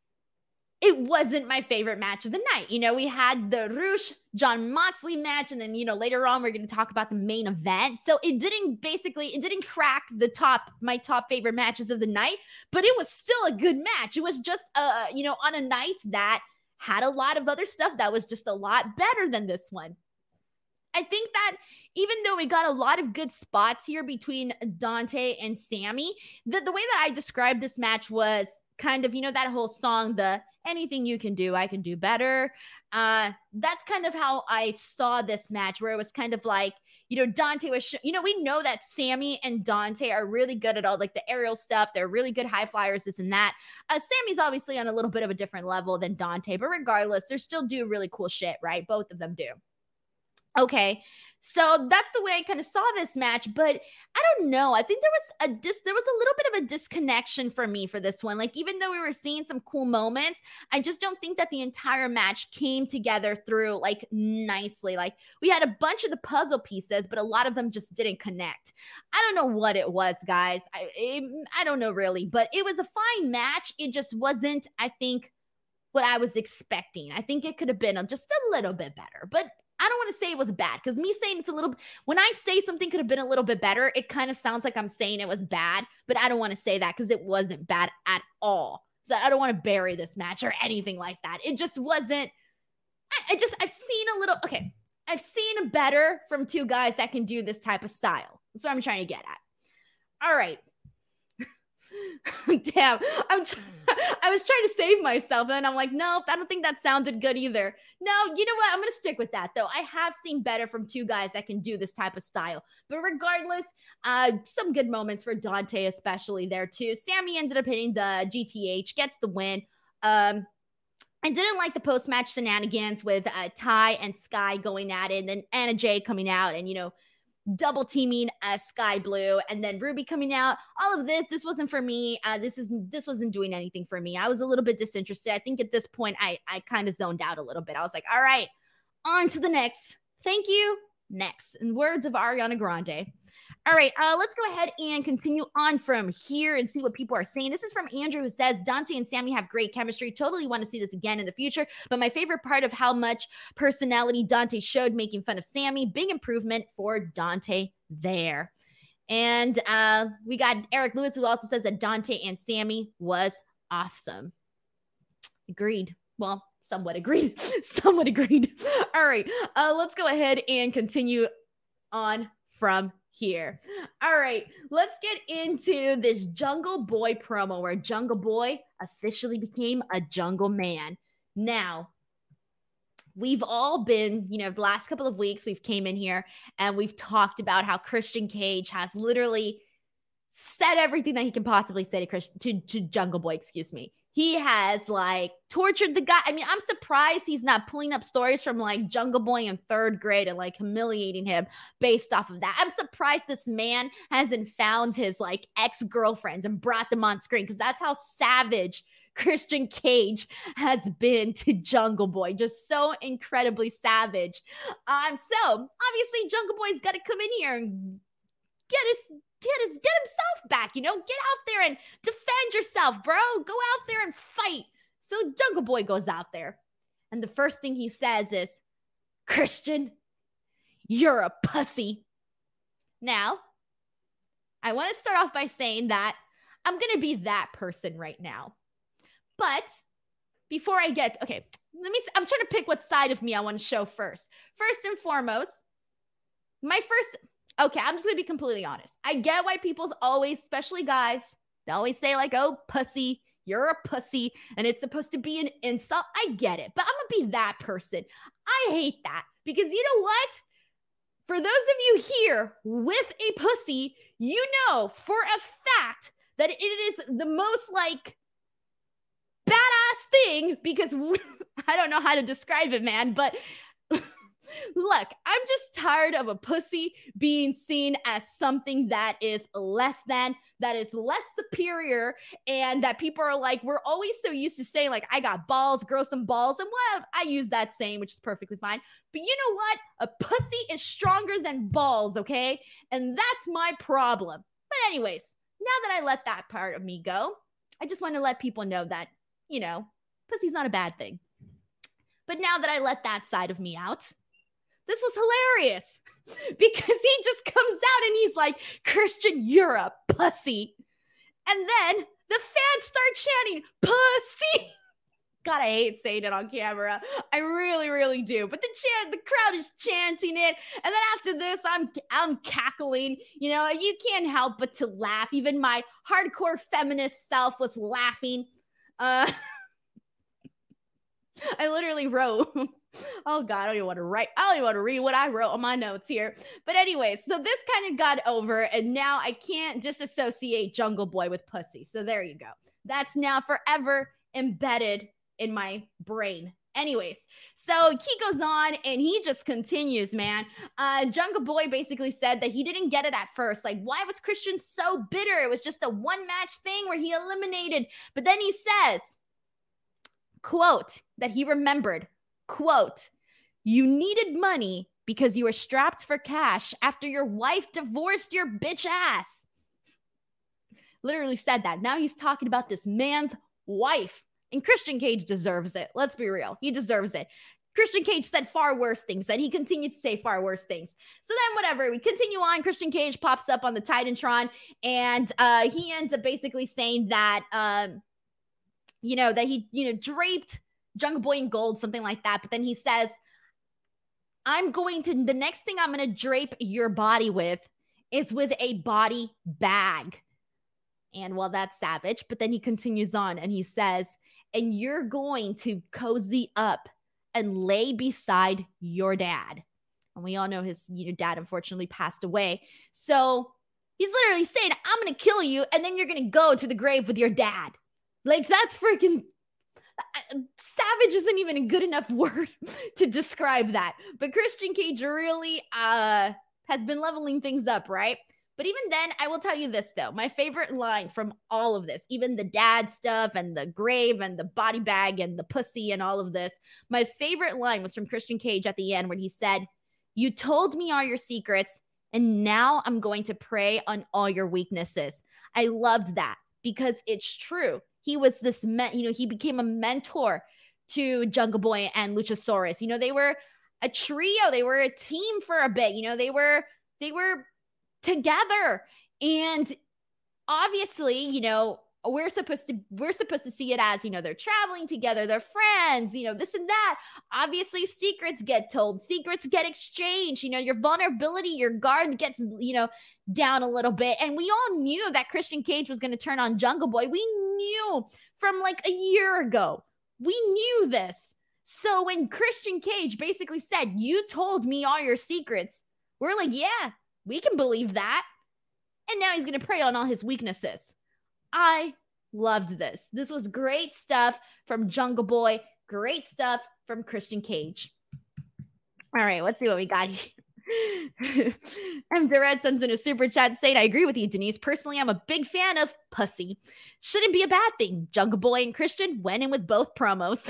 it wasn't my favorite match of the night. You know, we had the Rush Jon Moxley match, and then, you know, later on we're going to talk about the main event. So it didn't crack my top favorite matches of the night, but it was still a good match. It was just on a night that had a lot of other stuff that was just a lot better than this one. I think that even though we got a lot of good spots here between Dante and Sammy, the way that I described this match was kind of, you know, that whole song, the anything you can do, I can do better. That's kind of how I saw this match, where it was kind of like, you know, Dante was, we know that Sammy and Dante are really good at all like the aerial stuff. They're really good high flyers, this and that. Sammy's obviously on a little bit of a different level than Dante, but regardless, they still do really cool shit, right? Both of them do. Okay, so that's the way I kind of saw this match, but I don't know. I think there was a little bit of a disconnection for me for this one. Like, even though we were seeing some cool moments, I just don't think that the entire match came together through like nicely. Like, we had a bunch of the puzzle pieces, but a lot of them just didn't connect. I don't know what it was, guys. I don't know really, but it was a fine match. It just wasn't, I think, what I was expecting. I think it could have been just a little bit better, but I don't want to say it was bad, because me saying it's a little, when I say something could have been a little bit better, it kind of sounds like I'm saying it was bad, but I don't want to say that because it wasn't bad at all. So I don't want to bury this match or anything like that. It just wasn't, I've seen better from two guys that can do this type of style. That's what I'm trying to get at. All right. Damn, I was trying to save myself, and then I'm like, nope, I don't think that sounded good either. No, you know what? I'm going to stick with that, though. I have seen better from two guys that can do this type of style. But regardless, some good moments for Dante, especially there, too. Sammy ended up hitting the GTH, gets the win. I didn't like the post-match shenanigans with Ty and Sky going at it, and then Anna Jay coming out and, double teaming Sky Blue, and then Ruby coming out. All of this wasn't for me. This wasn't doing anything for me. I was a little bit disinterested. I think at this point I kind of zoned out a little bit. I was like, all right, on to the next. Thank you. Next. In words of Ariana Grande. All right, let's go ahead and continue on from here and see what people are saying. This is from Andrew, who says, Dante and Sammy have great chemistry. Totally want to see this again in the future. But my favorite part of how much personality Dante showed making fun of Sammy. Big improvement for Dante there. And we got Eric Lewis, who also says that Dante and Sammy was awesome. Agreed. Well, somewhat agreed. Somewhat agreed. All right, let's go ahead and continue on from here. All right, let's get into this Jungle Boy promo where Jungle Boy officially became a Jungle Man. Now, we've all been, the last couple of weeks we've came in here and we've talked about how Christian Cage has literally said everything that he can possibly say to Jungle Boy, excuse me. He has tortured the guy. I mean, I'm surprised he's not pulling up stories from Jungle Boy in 3rd grade and humiliating him based off of that. I'm surprised this man hasn't found his ex-girlfriends and brought them on screen, because that's how savage Christian Cage has been to Jungle Boy. Just so incredibly savage. So obviously Jungle Boy's got to come in here and get himself back, get out there and defend yourself, bro. Go out there and fight. So Jungle Boy goes out there, and the first thing he says is, Christian, you're a pussy. Now, I want to start off by saying that I'm going to be that person right now. But before I get, okay, I'm trying to pick what side of me I want to show first. First and foremost, okay, I'm just going to be completely honest. I get why people's always, especially guys, they always say like, oh, pussy, you're a pussy, and it's supposed to be an insult. I get it, but I'm going to be that person. I hate that because you know what? For those of you here with a pussy, you know for a fact that it is the most like badass thing because I don't know how to describe it, man, but look, I'm just tired of a pussy being seen as something that is less than, that is less superior, and that people are like, we're always so used to saying like, I got balls, grow some balls, and well, I use that saying, which is perfectly fine. But you know what? A pussy is stronger than balls, okay? And that's my problem. But anyways, now that I let that part of me go, I just want to let people know that, you know, pussy's not a bad thing. But now that I let that side of me out, this was hilarious because he just comes out and he's like, Christian, you're a pussy. And then the fans start chanting, pussy. God, I hate saying it on camera. I really, really do. But the crowd is chanting it. And then after this, I'm cackling. You know, you can't help but to laugh. Even my hardcore feminist self was laughing. I literally wrote, oh God, I don't even want to write. I don't even want to read what I wrote on my notes here. But anyways, so this kind of got over, and now I can't disassociate Jungle Boy with pussy. So there you go. That's now forever embedded in my brain. Anyways, so he goes on and he just continues, man. Jungle Boy basically said that he didn't get it at first. Like, why was Christian so bitter? It was just a one-match thing where he eliminated. But then he says, quote, that he remembered, quote, you needed money because you were strapped for cash after your wife divorced your bitch ass. Literally said that. Now he's talking about this man's wife. And Christian Cage deserves it. Let's be real. He deserves it. Christian Cage said far worse things, and he continued to say far worse things. So then whatever, we continue on. Christian Cage pops up on the Titantron, and he ends up basically saying that, that he, draped Jungle Boy in gold, something like that. But then he says, the next thing I'm going to drape your body with is with a body bag. And well, that's savage. But then he continues on and he says, and you're going to cozy up and lay beside your dad. And we all know his dad unfortunately passed away. So he's literally saying, I'm going to kill you, and then you're going to go to the grave with your dad. Like, that's freaking savage isn't even a good enough word to describe that. But Christian Cage really has been leveling things up, right? But even then, I will tell you this, though. My favorite line from all of this, even the dad stuff and the grave and the body bag and the pussy and all of this, my favorite line was from Christian Cage at the end when he said, you told me all your secrets, and now I'm going to prey on all your weaknesses. I loved that because it's true. He was this, he became a mentor to Jungle Boy and Luchasaurus. They were a trio. They were a team for a bit. They were together. And obviously, we're supposed to see it as, they're traveling together, they're friends, this and that. Obviously, secrets get told, secrets get exchanged, your vulnerability, your guard gets, down a little bit. And we all knew that Christian Cage was going to turn on Jungle Boy. We knew from like a year ago. We knew this. So when Christian Cage basically said, you told me all your secrets, we're like, yeah, we can believe that. And now he's going to prey on all his weaknesses. I loved this. This was great stuff from Jungle Boy. Great stuff from Christian Cage. All right, let's see what we got here. M. Durant sends in a super chat saying, I agree with you, Denise. Personally, I'm a big fan of pussy. Shouldn't be a bad thing. Jungle Boy and Christian went in with both promos.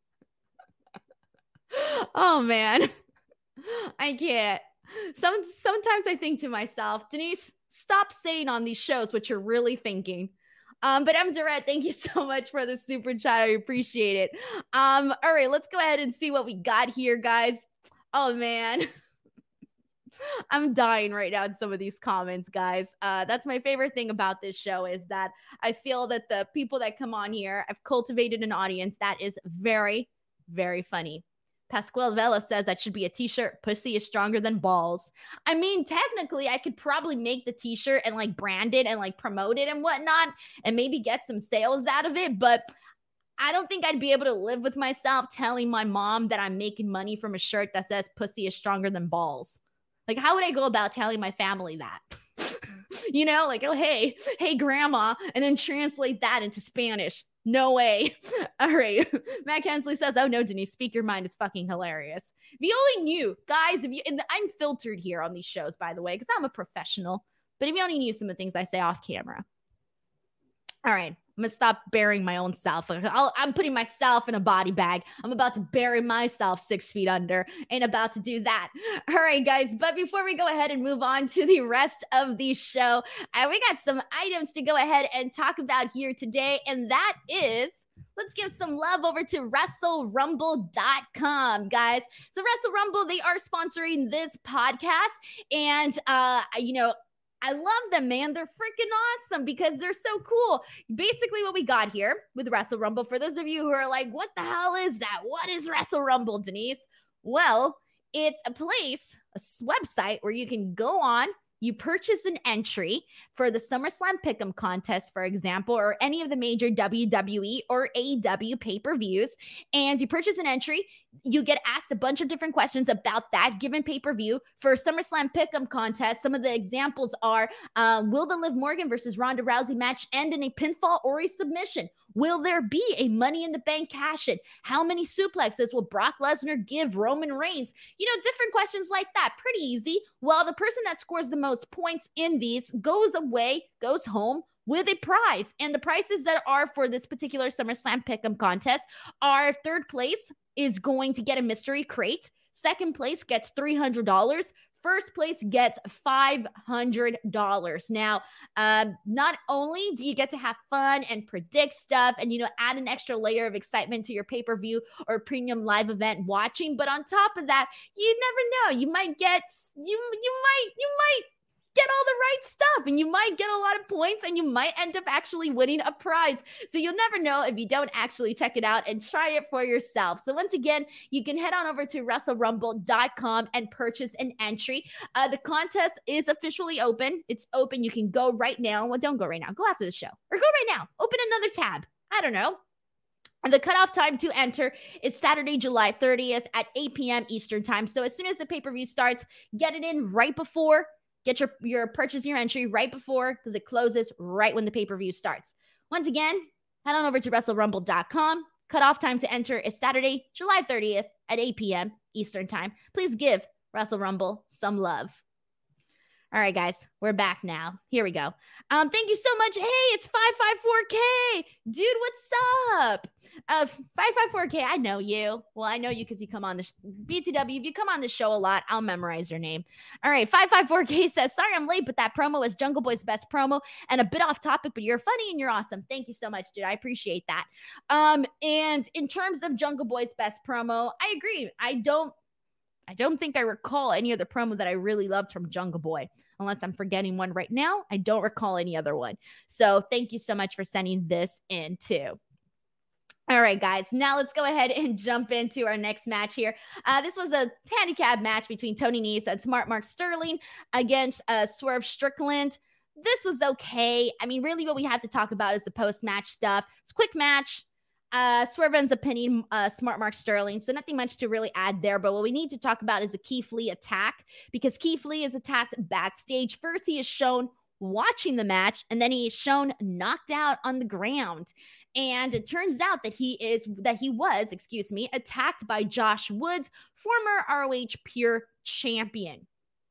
Oh, man. I can't. Sometimes I think to myself, Denise, stop saying on these shows what you're really thinking. But M. Durant, thank you so much for the super chat. I appreciate it. All right, let's go ahead and see what we got here, guys. Oh, man. I'm dying right now in some of these comments, guys. That's my favorite thing about this show is that I feel that the people that come on here, I've cultivated an audience that is very, very funny. Pasquale Vela says that should be a t-shirt. Pussy is stronger than balls. I mean, technically, I could probably make the t-shirt and like brand it and like promote it and whatnot and maybe get some sales out of it. But I don't think I'd be able to live with myself telling my mom that I'm making money from a shirt that says pussy is stronger than balls. Like, how would I go about telling my family that? You know, like, oh, hey, grandma, and then translate that into Spanish. No way. All right. Matt Kensley says, oh no, Denise, speak your mind. It's fucking hilarious. If you only knew, guys, and I'm filtered here on these shows, by the way, because I'm a professional, but if you only knew some of the things I say off camera. All right. I'm going to stop burying my own self. I'm putting myself in a body bag. I'm about to bury myself 6 feet under. Ain't about to do that. All right, guys. But before we go ahead and move on to the rest of the show, we got some items to go ahead and talk about here today. And that is, let's give some love over to WrestleRumble.com, guys. So Wrestle Rumble, they are sponsoring this podcast. And, I love them, man. They're freaking awesome because they're so cool. Basically, what we got here with Wrestle Rumble, for those of you who are like, what the hell is that? What is Wrestle Rumble, Denise? Well, it's a place, a website where you can go on, you purchase an entry for the SummerSlam Pick'em contest, for example, or any of the major WWE or AEW pay-per-views, and you purchase an entry. You get asked a bunch of different questions about that given pay-per-view. For SummerSlam Pick'em contest, some of the examples are, will the Liv Morgan versus Ronda Rousey match end in a pinfall or a submission? Will there be a Money in the Bank cash-in? How many suplexes will Brock Lesnar give Roman Reigns? Different questions like that. Pretty easy. Well, the person that scores the most points in these goes home with a prize. And the prizes that are for this particular SummerSlam Pick'em contest are: third place is going to get a mystery crate. Second place gets $300. First place gets $500. Now, not only do you get to have fun and predict stuff and, add an extra layer of excitement to your pay-per-view or premium live event watching, but on top of that, you never know. You might get all the right stuff and you might get a lot of points and you might end up actually winning a prize. So you'll never know if you don't actually check it out and try it for yourself. So once again, you can head on over to WrestleRumble.com and purchase an entry. The contest is officially open. It's open. You can go right now. Well, don't go right now. Go after the show or go right now. Open another tab. I don't know. And the cutoff time to enter is Saturday, July 30th at 8 p.m. Eastern time. So as soon as the pay-per-view starts, get it in right before. Get your purchase your entry right before, because it closes right when the pay-per-view starts. Once again, head on over to WrestleRumble.com. Cutoff time to enter is Saturday, July 30th at 8 p.m. Eastern time. Please give Wrestle Rumble some love. All right, guys, we're back now. Here we go. Thank you so much. Hey, it's 554K. Dude, what's up? 554K, I know you. Well, I know you because you come on the BTW. If you come on the show a lot, I'll memorize your name. All right, 554K says, sorry I'm late, but that promo was Jungle Boy's best promo and a bit off topic, but you're funny and you're awesome. Thank you so much, dude. I appreciate that. And in terms of Jungle Boy's best promo, I agree. I don't think I recall any other promo that I really loved from Jungle Boy, unless I'm forgetting one right now. I don't recall any other one. So thank you so much for sending this in too. All right, guys, now let's go ahead and jump into our next match here. This was a handicap match between Tony Nese and Smart Mark Sterling against Swerve Strickland. This was okay. I mean, really what we have to talk about is the post-match stuff. It's a quick match. Swerve ends up pinning Smart Mark Sterling, so nothing much to really add there. But what we need to talk about is the Keith Lee attack, because Keith Lee is attacked backstage. First, he is shown watching the match, and then he is shown knocked out on the ground. And it turns out that he was attacked by Josh Woods, former ROH Pure Champion.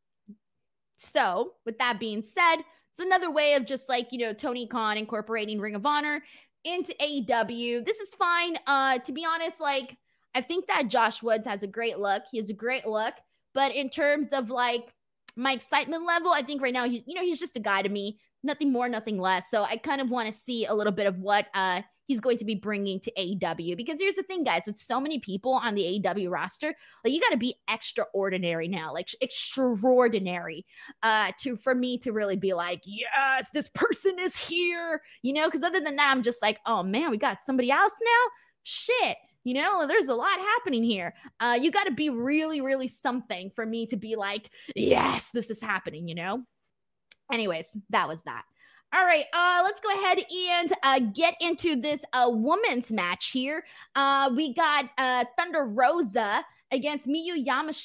So, with that being said, it's another way of just Tony Khan incorporating Ring of Honor into AEW. This is fine. To be honest, I think that Josh Woods has a great look. He has a great look. But in terms of my excitement level, I think right now, he's just a guy to me. Nothing more, nothing less. So I kind of want to see a little bit of what he's going to be bringing to AEW. Because here's the thing, guys, with so many people on the AEW roster, like you got to be extraordinary now, like extraordinary, for me to really be like, yes, this person is here, you know, because other than that, I'm just like, oh man, we got somebody else now. Shit. You know, there's a lot happening here. You got to be really, really something for me to be like, yes, this is happening, you know? Anyways, that was that. All right, let's go ahead and get into this women's match here. We got Thunder Rosa against Miyu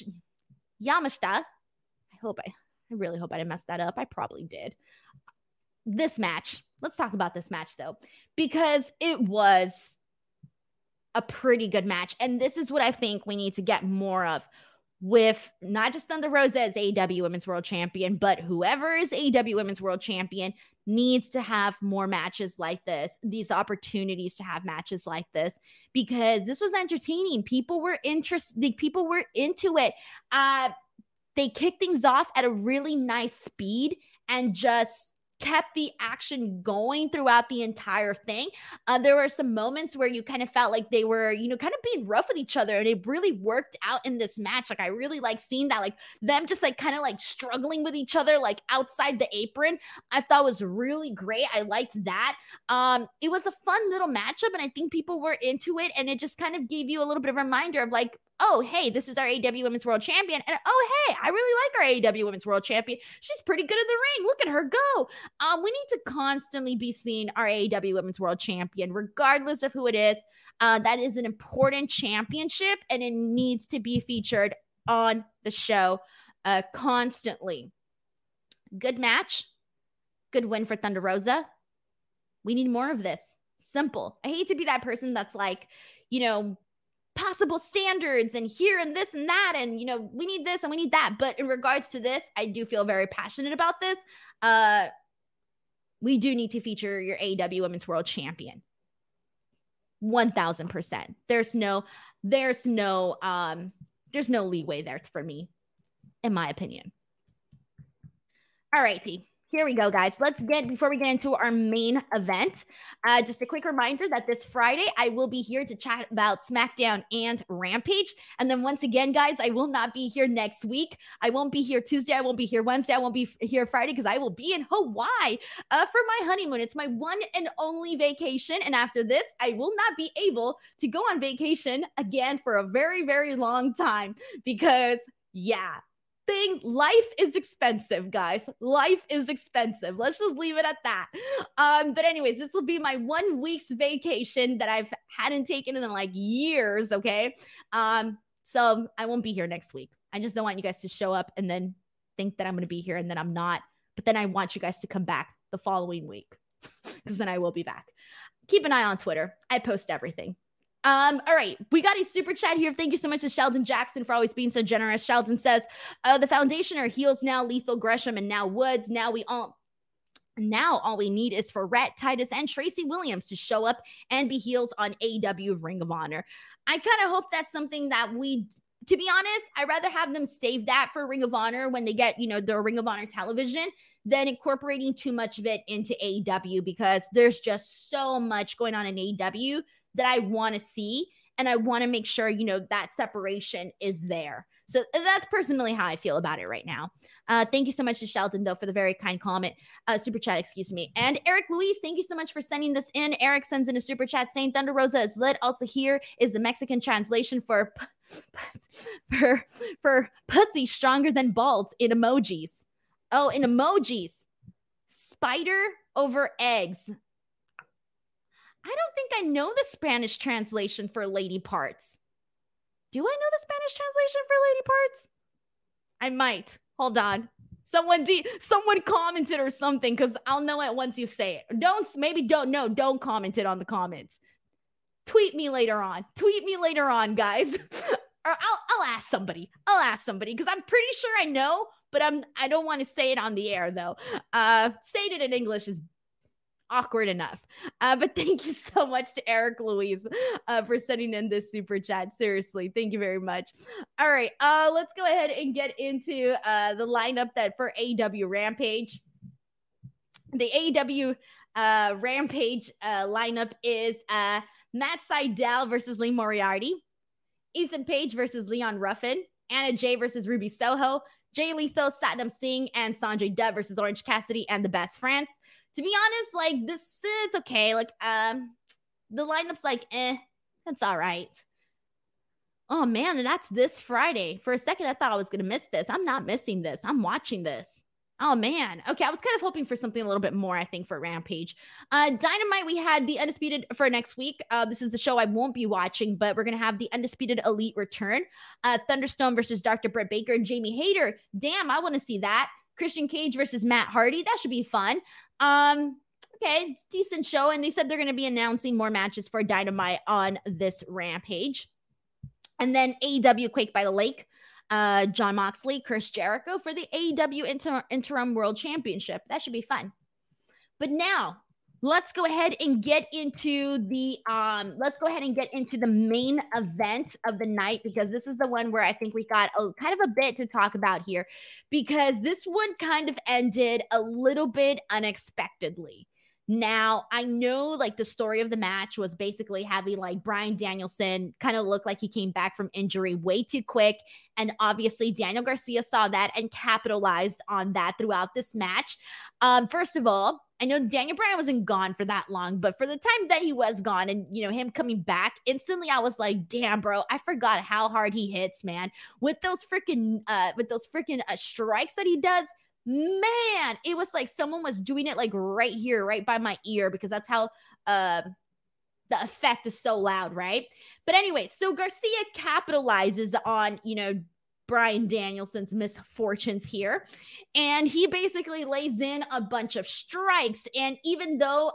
Yamashita. I really hope I didn't mess that up. I probably did. This match, let's talk about this match though, because it was a pretty good match. And this is what I think we need to get more of with not just Thunder Rosa as AEW Women's World Champion, but whoever is AEW Women's World Champion needs to have more matches like this, these opportunities to have matches like this, because this was entertaining. People were interested. People were into it. They kicked things off at a really nice speed and just kept the action going throughout the entire thing. There were some moments where you kind of felt like they were, you know, kind of being rough with each other, and it really worked out in this match. Like I really like seeing that, like them just like kind of like struggling with each other, like outside the apron. I thought was really great. I liked that. It was a fun little matchup, and I think people were into it, and it just kind of gave you a little bit of a reminder of like, oh, hey, this is our AEW Women's World Champion. And oh, hey, I really like our AEW Women's World Champion. She's pretty good in the ring. Look at her go. We need to constantly be seeing our AEW Women's World Champion, regardless of who it is. That is an important championship, and it needs to be featured on the show constantly. Good match. Good win for Thunder Rosa. We need more of this. Simple. I hate to be that person that's like, you know, possible standards and here and this and that, and you know, we need this and we need that. But in regards to this, I do feel very passionate about this. We do need to feature your AEW Women's World Champion. 1000%. There's no leeway there for me, in my opinion. All righty. Here we go, guys. Before we get into our main event, just a quick reminder that this Friday, I will be here to chat about SmackDown and Rampage. And then once again, guys, I will not be here next week. I won't be here Tuesday. I won't be here Wednesday. I won't be here Friday because I will be in Hawaii for my honeymoon. It's my one and only vacation. And after this, I will not be able to go on vacation again for a very, very long time because, yeah. Life is expensive, guys. Life is expensive. Let's just leave it at that. But anyways, this will be my 1 week's vacation that I've hadn't taken in like years. Okay. So I won't be here next week. I just don't want you guys to show up and then think that I'm going to be here and then I'm not. But then I want you guys to come back the following week because then I will be back. Keep an eye on Twitter. I post everything. All right, we got a super chat here. Thank you so much to Sheldon Jackson for always being so generous. Sheldon says, the foundation are heels now, Lethal, Gresham, and now Woods. Now all we need is for Rhett, Titus, and Tracy Williams to show up and be heels on AEW Ring of Honor. I kind of hope that's something that to be honest, I'd rather have them save that for Ring of Honor when they get, you know, the Ring of Honor television than incorporating too much of it into AEW because there's just so much going on in AEW that I want to see, and I want to make sure, you know, that separation is there. So that's personally how I feel about it right now. Thank you so much to Sheldon, though, for the very kind comment. Super chat, excuse me. And Eric Luis, thank you so much for sending this in. Eric sends in a super chat saying Thunder Rosa is lit. Also here is the Mexican translation for pussy stronger than balls in emojis. Oh, in emojis. Spider over eggs. I don't think I know the Spanish translation for lady parts. Do I know the Spanish translation for lady parts? I might. Hold on. Someone commented or something because I'll know it once you say it. Don't comment it on the comments. Tweet me later on, guys. Or I'll ask somebody. Because I'm pretty sure I know, but I don't want to say it on the air though. Saying it in English is awkward enough. But thank you so much to Eric Louise for sending in this super chat. Seriously, thank you very much. All right, let's go ahead and get into the lineup that for AEW Rampage. The AEW Rampage lineup is Matt Sydal versus Lee Moriarty, Ethan Page versus Leon Ruffin, Anna Jay versus Ruby Soho, Jay Lethal, Satnam Singh, and Sanjay Dutt versus Orange Cassidy and the Best Friends. To be honest, like this, it's okay. Like the lineup's like, that's all right. Oh man, and that's this Friday. For a second, I thought I was gonna miss this. I'm not missing this. I'm watching this. Oh man. Okay, I was kind of hoping for something a little bit more, I think, for Rampage. Dynamite, we had the Undisputed for next week. This is the show I won't be watching, but we're gonna have the Undisputed Elite return. Thunderstone versus Dr. Britt Baker and Jamie Hayter. Damn, I want to see that. Christian Cage versus Matt Hardy. That should be fun. Okay, it's a decent show, and they said they're gonna be announcing more matches for Dynamite on this Rampage. And then AEW Quake by the Lake. Jon Moxley, Chris Jericho for the AEW Interim World Championship. That should be fun. But now let's go ahead and get into the main event of the night, because this is the one where I think we got kind of a bit to talk about here, because this one kind of ended a little bit unexpectedly. Now, I know like the story of the match was basically having like Bryan Danielson kind of look like he came back from injury way too quick. And obviously Daniel Garcia saw that and capitalized on that throughout this match. First of all, I know Daniel Bryan wasn't gone for that long, but for the time that he was gone and, you know, him coming back, instantly I was like, damn, bro, I forgot how hard he hits, man. With those freaking strikes that he does. Man, it was like someone was doing it like right here, right by my ear, because that's how the effect is so loud, right? But anyway, so Garcia capitalizes on, you know, Bryan Danielson's misfortunes here, and he basically lays in a bunch of strikes. And even though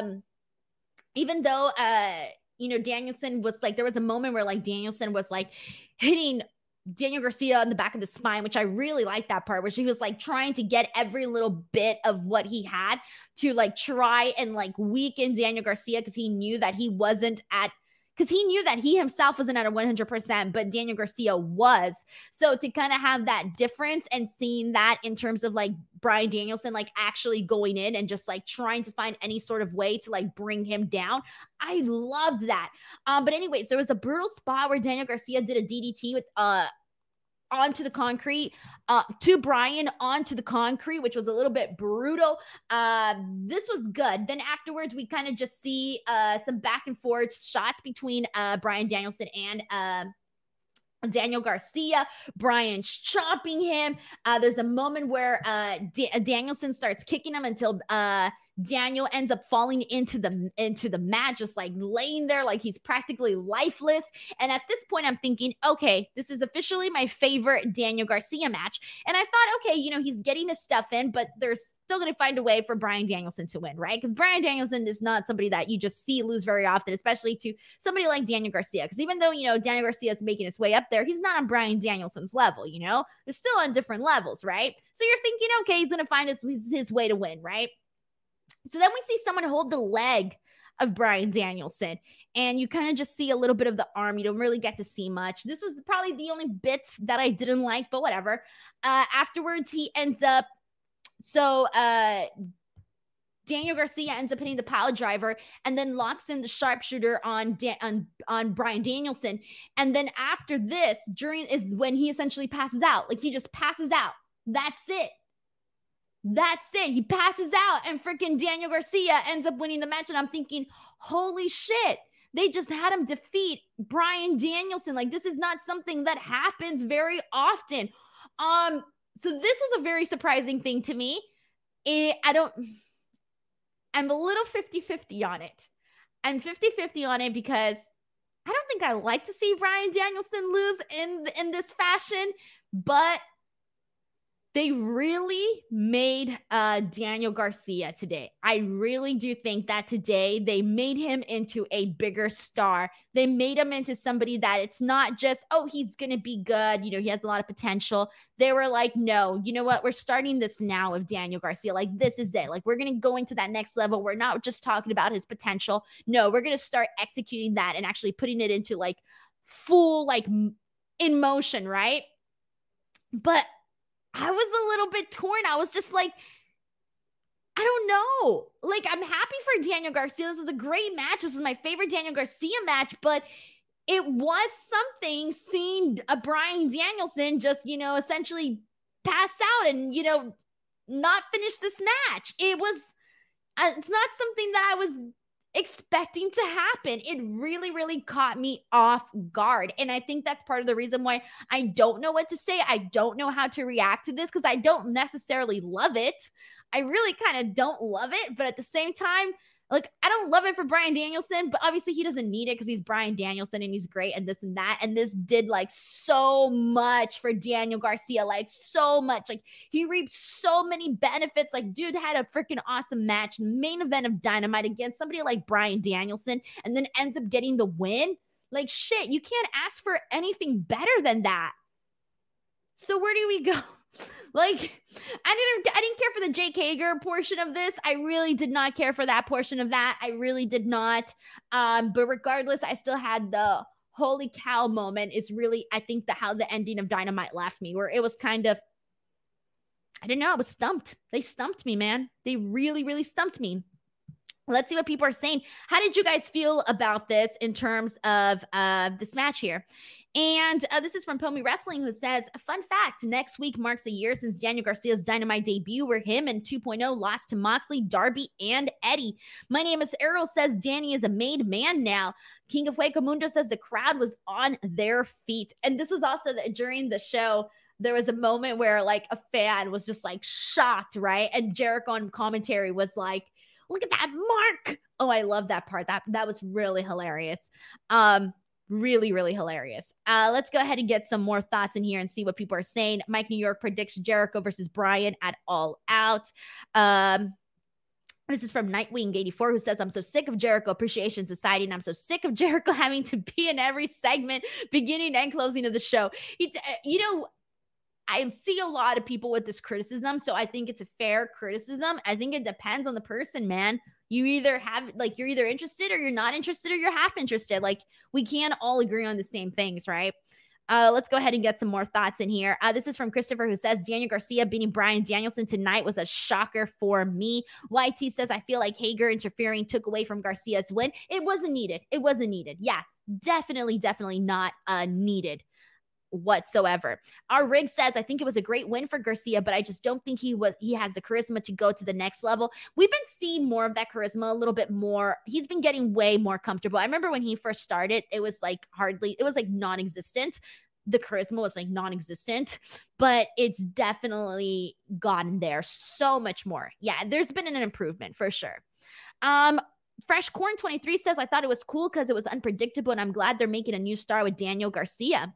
you know, Danielson was like, there was a moment where like Danielson was like hitting Daniel Garcia on the back of the spine, which I really like that part, where she was like trying to get every little bit of what he had to like try and like weaken Daniel Garcia, because he knew that he himself wasn't at a 100%, but Daniel Garcia was. So to kind of have that difference and seeing that in terms of like Bryan Danielson, like actually going in and just like trying to find any sort of way to like bring him down, I loved that. But anyways, there was a brutal spot where Daniel Garcia did a DDT with onto the concrete, to Bryan onto the concrete, which was a little bit brutal. This was good. Then afterwards, we kind of just see some back and forth shots between Bryan Danielson and Daniel Garcia. Bryan's chopping him. There's a moment where Danielson starts kicking him until Daniel ends up falling into the mat, just like laying there like he's practically lifeless. And at this point, I'm thinking, okay, this is officially my favorite Daniel Garcia match. And I thought, okay, you know, he's getting his stuff in, but they're still going to find a way for Bryan Danielson to win, right? Because Bryan Danielson is not somebody that you just see lose very often, especially to somebody like Daniel Garcia. Because even though, you know, Daniel Garcia is making his way up there, he's not on Bryan Danielson's level, you know? They're still on different levels, right? So you're thinking, okay, he's going to find his way to win, right? So then we see someone hold the leg of Bryan Danielson, and you kind of just see a little bit of the arm. You don't really get to see much. This was probably the only bits that I didn't like, but whatever. Afterwards, he ends up, Daniel Garcia ends up hitting the pile driver and then locks in the sharpshooter on Bryan Danielson. And then after this, is when he essentially passes out. Like, he just passes out. That's it. He passes out, and freaking Daniel Garcia ends up winning the match. And I'm thinking, holy shit, they just had him defeat Bryan Danielson. Like, this is not something that happens very often. So this was a very surprising thing to me. I'm a little 50-50 on it. I'm 50-50 on it because I don't think I like to see Bryan Danielson lose in this fashion, but they really made Daniel Garcia today. I really do think that today they made him into a bigger star. They made him into somebody that it's not just, oh, he's going to be good. You know, he has a lot of potential. They were like, no, you know what? We're starting this now with Daniel Garcia. Like, this is it. Like, we're going to go into that next level. We're not just talking about his potential. No, we're going to start executing that and actually putting it into like full, like in motion, right? But I was a little bit torn. I was just like, I don't know. Like, I'm happy for Daniel Garcia. This is a great match. This is my favorite Daniel Garcia match, but it was something seeing a Bryan Danielson just, essentially pass out and, not finish this match. It's not something that I was expecting to happen. It really, really caught me off guard. And I think that's part of the reason why I don't know what to say. I don't know how to react to this because I don't necessarily love it. I really kind of don't love it. But at the same time, like, I don't love it for Bryan Danielson, but obviously he doesn't need it because he's Bryan Danielson and he's great and this and that. And this did like so much for Daniel Garcia, like so much. Like, he reaped so many benefits. Like, dude had a freaking awesome match, main event of Dynamite against somebody like Bryan Danielson, and then ends up getting the win. Like, shit, you can't ask for anything better than that. So where do we go? Like, I didn't care for the Jake Hager portion of this. I really did not care for that portion of that. I really did not. But regardless, I still had the holy cow moment is really, I think, how the ending of Dynamite left me, where it was kind of, I don't know, I was stumped. They stumped me, man. They really, really stumped me. Let's see what people are saying. How did you guys feel about this in terms of this match here? And this is from Pomi Wrestling, who says, fun fact, next week marks a year since Daniel Garcia's Dynamite debut, where him and 2.0 lost to Moxley, Darby, and Eddie. My name is Errol says Danny is a made man now. King of Fuego Mundo says the crowd was on their feet. And this was also during the show, there was a moment where like a fan was just like shocked, right? And Jericho on commentary was like, look at that mark. Oh, I love that part. That was really hilarious. Really, really hilarious. Let's go ahead and get some more thoughts in here and see what people are saying. Mike New York predicts Jericho versus Bryan at All Out. This is from Nightwing84, who says, I'm so sick of Jericho Appreciation Society, and I'm so sick of Jericho having to be in every segment, beginning and closing of the show. I see a lot of people with this criticism, so I think it's a fair criticism. I think it depends on the person, man. You either have, like, you're either interested or you're not interested or you're half interested. Like, we can't all agree on the same things, right? Let's go ahead and get some more thoughts in here. This is from Christopher, who says, Daniel Garcia beating Bryan Danielson tonight was a shocker for me. YT says, I feel like Hager interfering took away from Garcia's win. It wasn't needed. It wasn't needed. Yeah, definitely not needed whatsoever. Our Rig says, I think it was a great win for Garcia, but I just don't think he has the charisma to go to the next level. We've been seeing more of that charisma, a little bit more. He's been getting way more comfortable. I remember when he first started, it was like non-existent. The charisma was like non-existent, but it's definitely gotten there so much more. Yeah, there's been an improvement for sure. Fresh Corn 23 says, I thought it was cool because it was unpredictable, and I'm glad they're making a new star with Daniel Garcia.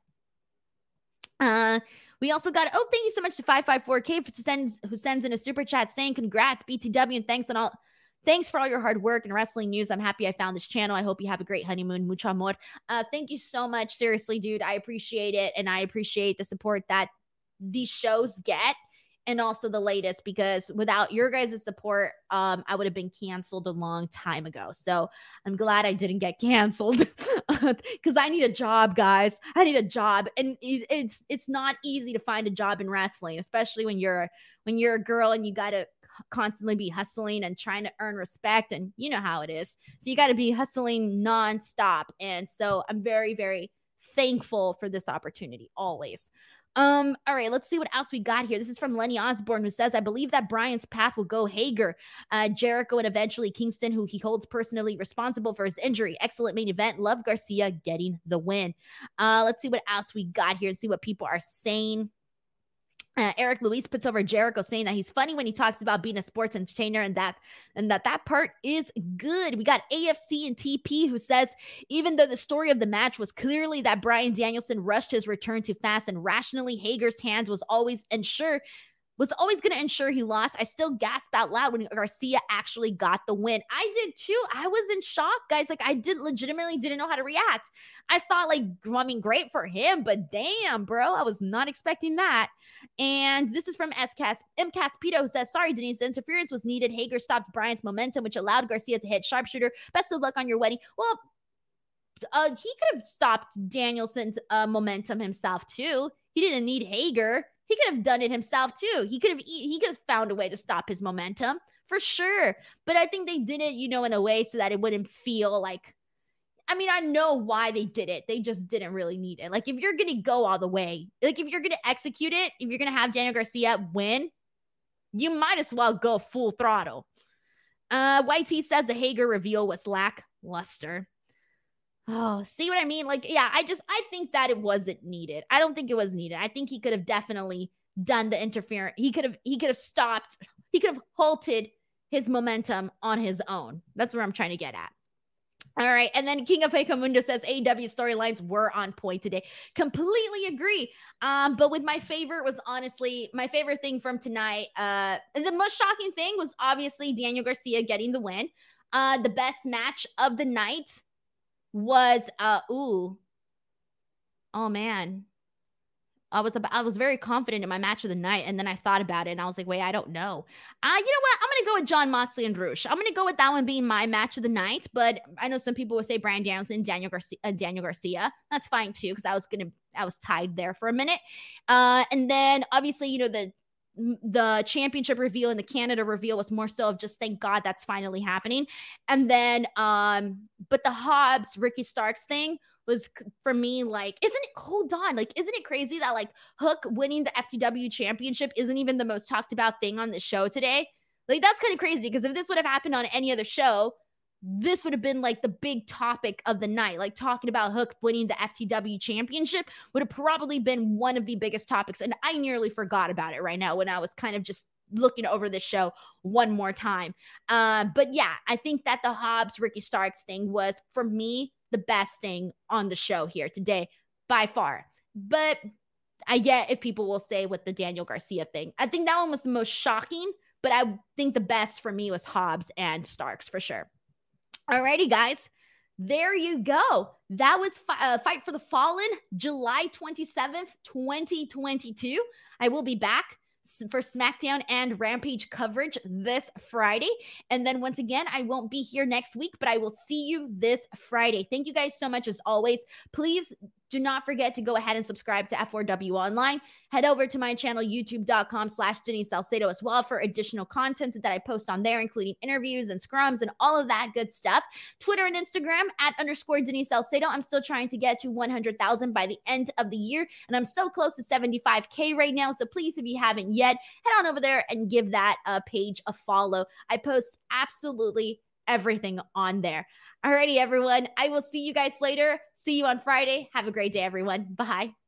We also got, thank you so much to 554K who sends in a super chat saying, congrats BTW, and thanks for all your hard work and wrestling news. I'm happy I found this channel. I hope you have a great honeymoon. Mucho amor. Thank you so much. Seriously, dude, I appreciate it. And I appreciate the support that these shows get. And also the latest, because without your guys' support, I would have been canceled a long time ago. So I'm glad I didn't get canceled because I need a job, guys. I need a job. And it's not easy to find a job in wrestling, especially when you're a girl and you got to constantly be hustling and trying to earn respect. And you know how it is. So you got to be hustling nonstop. And so I'm very, very thankful for this opportunity always. All right, let's see what else we got here. This is from Lenny Osborne, who says, I believe that Bryan's path will go Hager, Jericho, and eventually Kingston, who he holds personally responsible for his injury. Excellent main event. Love Garcia getting the win. Let's see what else we got here and see what people are saying. Eric Luis puts over Jericho, saying that he's funny when he talks about being a sports entertainer, and that part is good. We got AFC and TP, who says, even though the story of the match was clearly that Bryan Danielson rushed his return too fast and rationally Hager's hand was always going to ensure he lost, I still gasped out loud when Garcia actually got the win. I did too. I was in shock, guys. Like, I legitimately didn't know how to react. I thought, great for him, but damn, bro, I was not expecting that. And this is from M. Caspito, who says, sorry, Denise, the interference was needed. Hager stopped Bryan's momentum, which allowed Garcia to hit sharpshooter. Best of luck on your wedding. Well, he could have stopped Danielson's momentum himself too. He didn't need Hager. he could have done it himself too. He could have found a way to stop his momentum for sure. But I think they did it, you know, in a way so that it wouldn't feel like, I mean, I know why they did it. They just didn't really need it. Like, if you're going to go all the way, like if you're going to execute it, if you're going to have Daniel Garcia win, you might as well go full throttle. YT says the Hager reveal was lackluster. Oh, see what I mean? Like, yeah, I think that it wasn't needed. I don't think it was needed. I think he could have definitely done the interference. He could have stopped. He could have halted his momentum on his own. That's where I'm trying to get at. All right. And then King of Mundo says AEW storylines were on point today. Completely agree. But with my favorite was honestly my favorite thing from tonight. The most shocking thing was obviously Daniel Garcia getting the win. The best match of the night was oh man. I was very confident in my match of the night, and then I thought about it, and I was like, wait, I don't know. You know what? I'm gonna go with Jon Moxley and Rush. I'm gonna go with that one being my match of the night. But I know some people would say Bryan Danielson, Daniel Garcia. That's fine too, because I was tied there for a minute. And then obviously, you know, the championship reveal and the Canada reveal was more so of just thank God that's finally happening. And then, but the Hobbs Ricky Starks thing was for me like, isn't it crazy that like Hook winning the FTW championship isn't even the most talked about thing on the show today? Like, that's kind of crazy, because if this would have happened on any other show, this would have been like the big topic of the night. Like, talking about Hook winning the FTW championship would have probably been one of the biggest topics. And I nearly forgot about it right now when I was kind of just looking over this show one more time. But yeah, I think that the Hobbs Ricky Starks thing was, for me, the best thing on the show here today by far. But I get if people will say with the Daniel Garcia thing, I think that one was the most shocking, but I think the best for me was Hobbs and Starks for sure. Alrighty, guys, there you go. That was Fight for the Fallen, July 27th, 2022. I will be back for SmackDown and Rampage coverage this Friday. And then once again, I won't be here next week, but I will see you this Friday. Thank you guys so much as always. Please do not forget to go ahead and subscribe to F4W Online. Head over to my channel, youtube.com/Denise Salcedo as well for additional content that I post on there, including interviews and scrums and all of that good stuff. Twitter and Instagram @_Denise Salcedo. I'm still trying to get to 100,000 by the end of the year, and I'm so close to 75K right now. So please, if you haven't yet, head on over there and give that page a follow. I post absolutely everything on there. Alrighty, everyone. I will see you guys later. See you on Friday. Have a great day, everyone. Bye.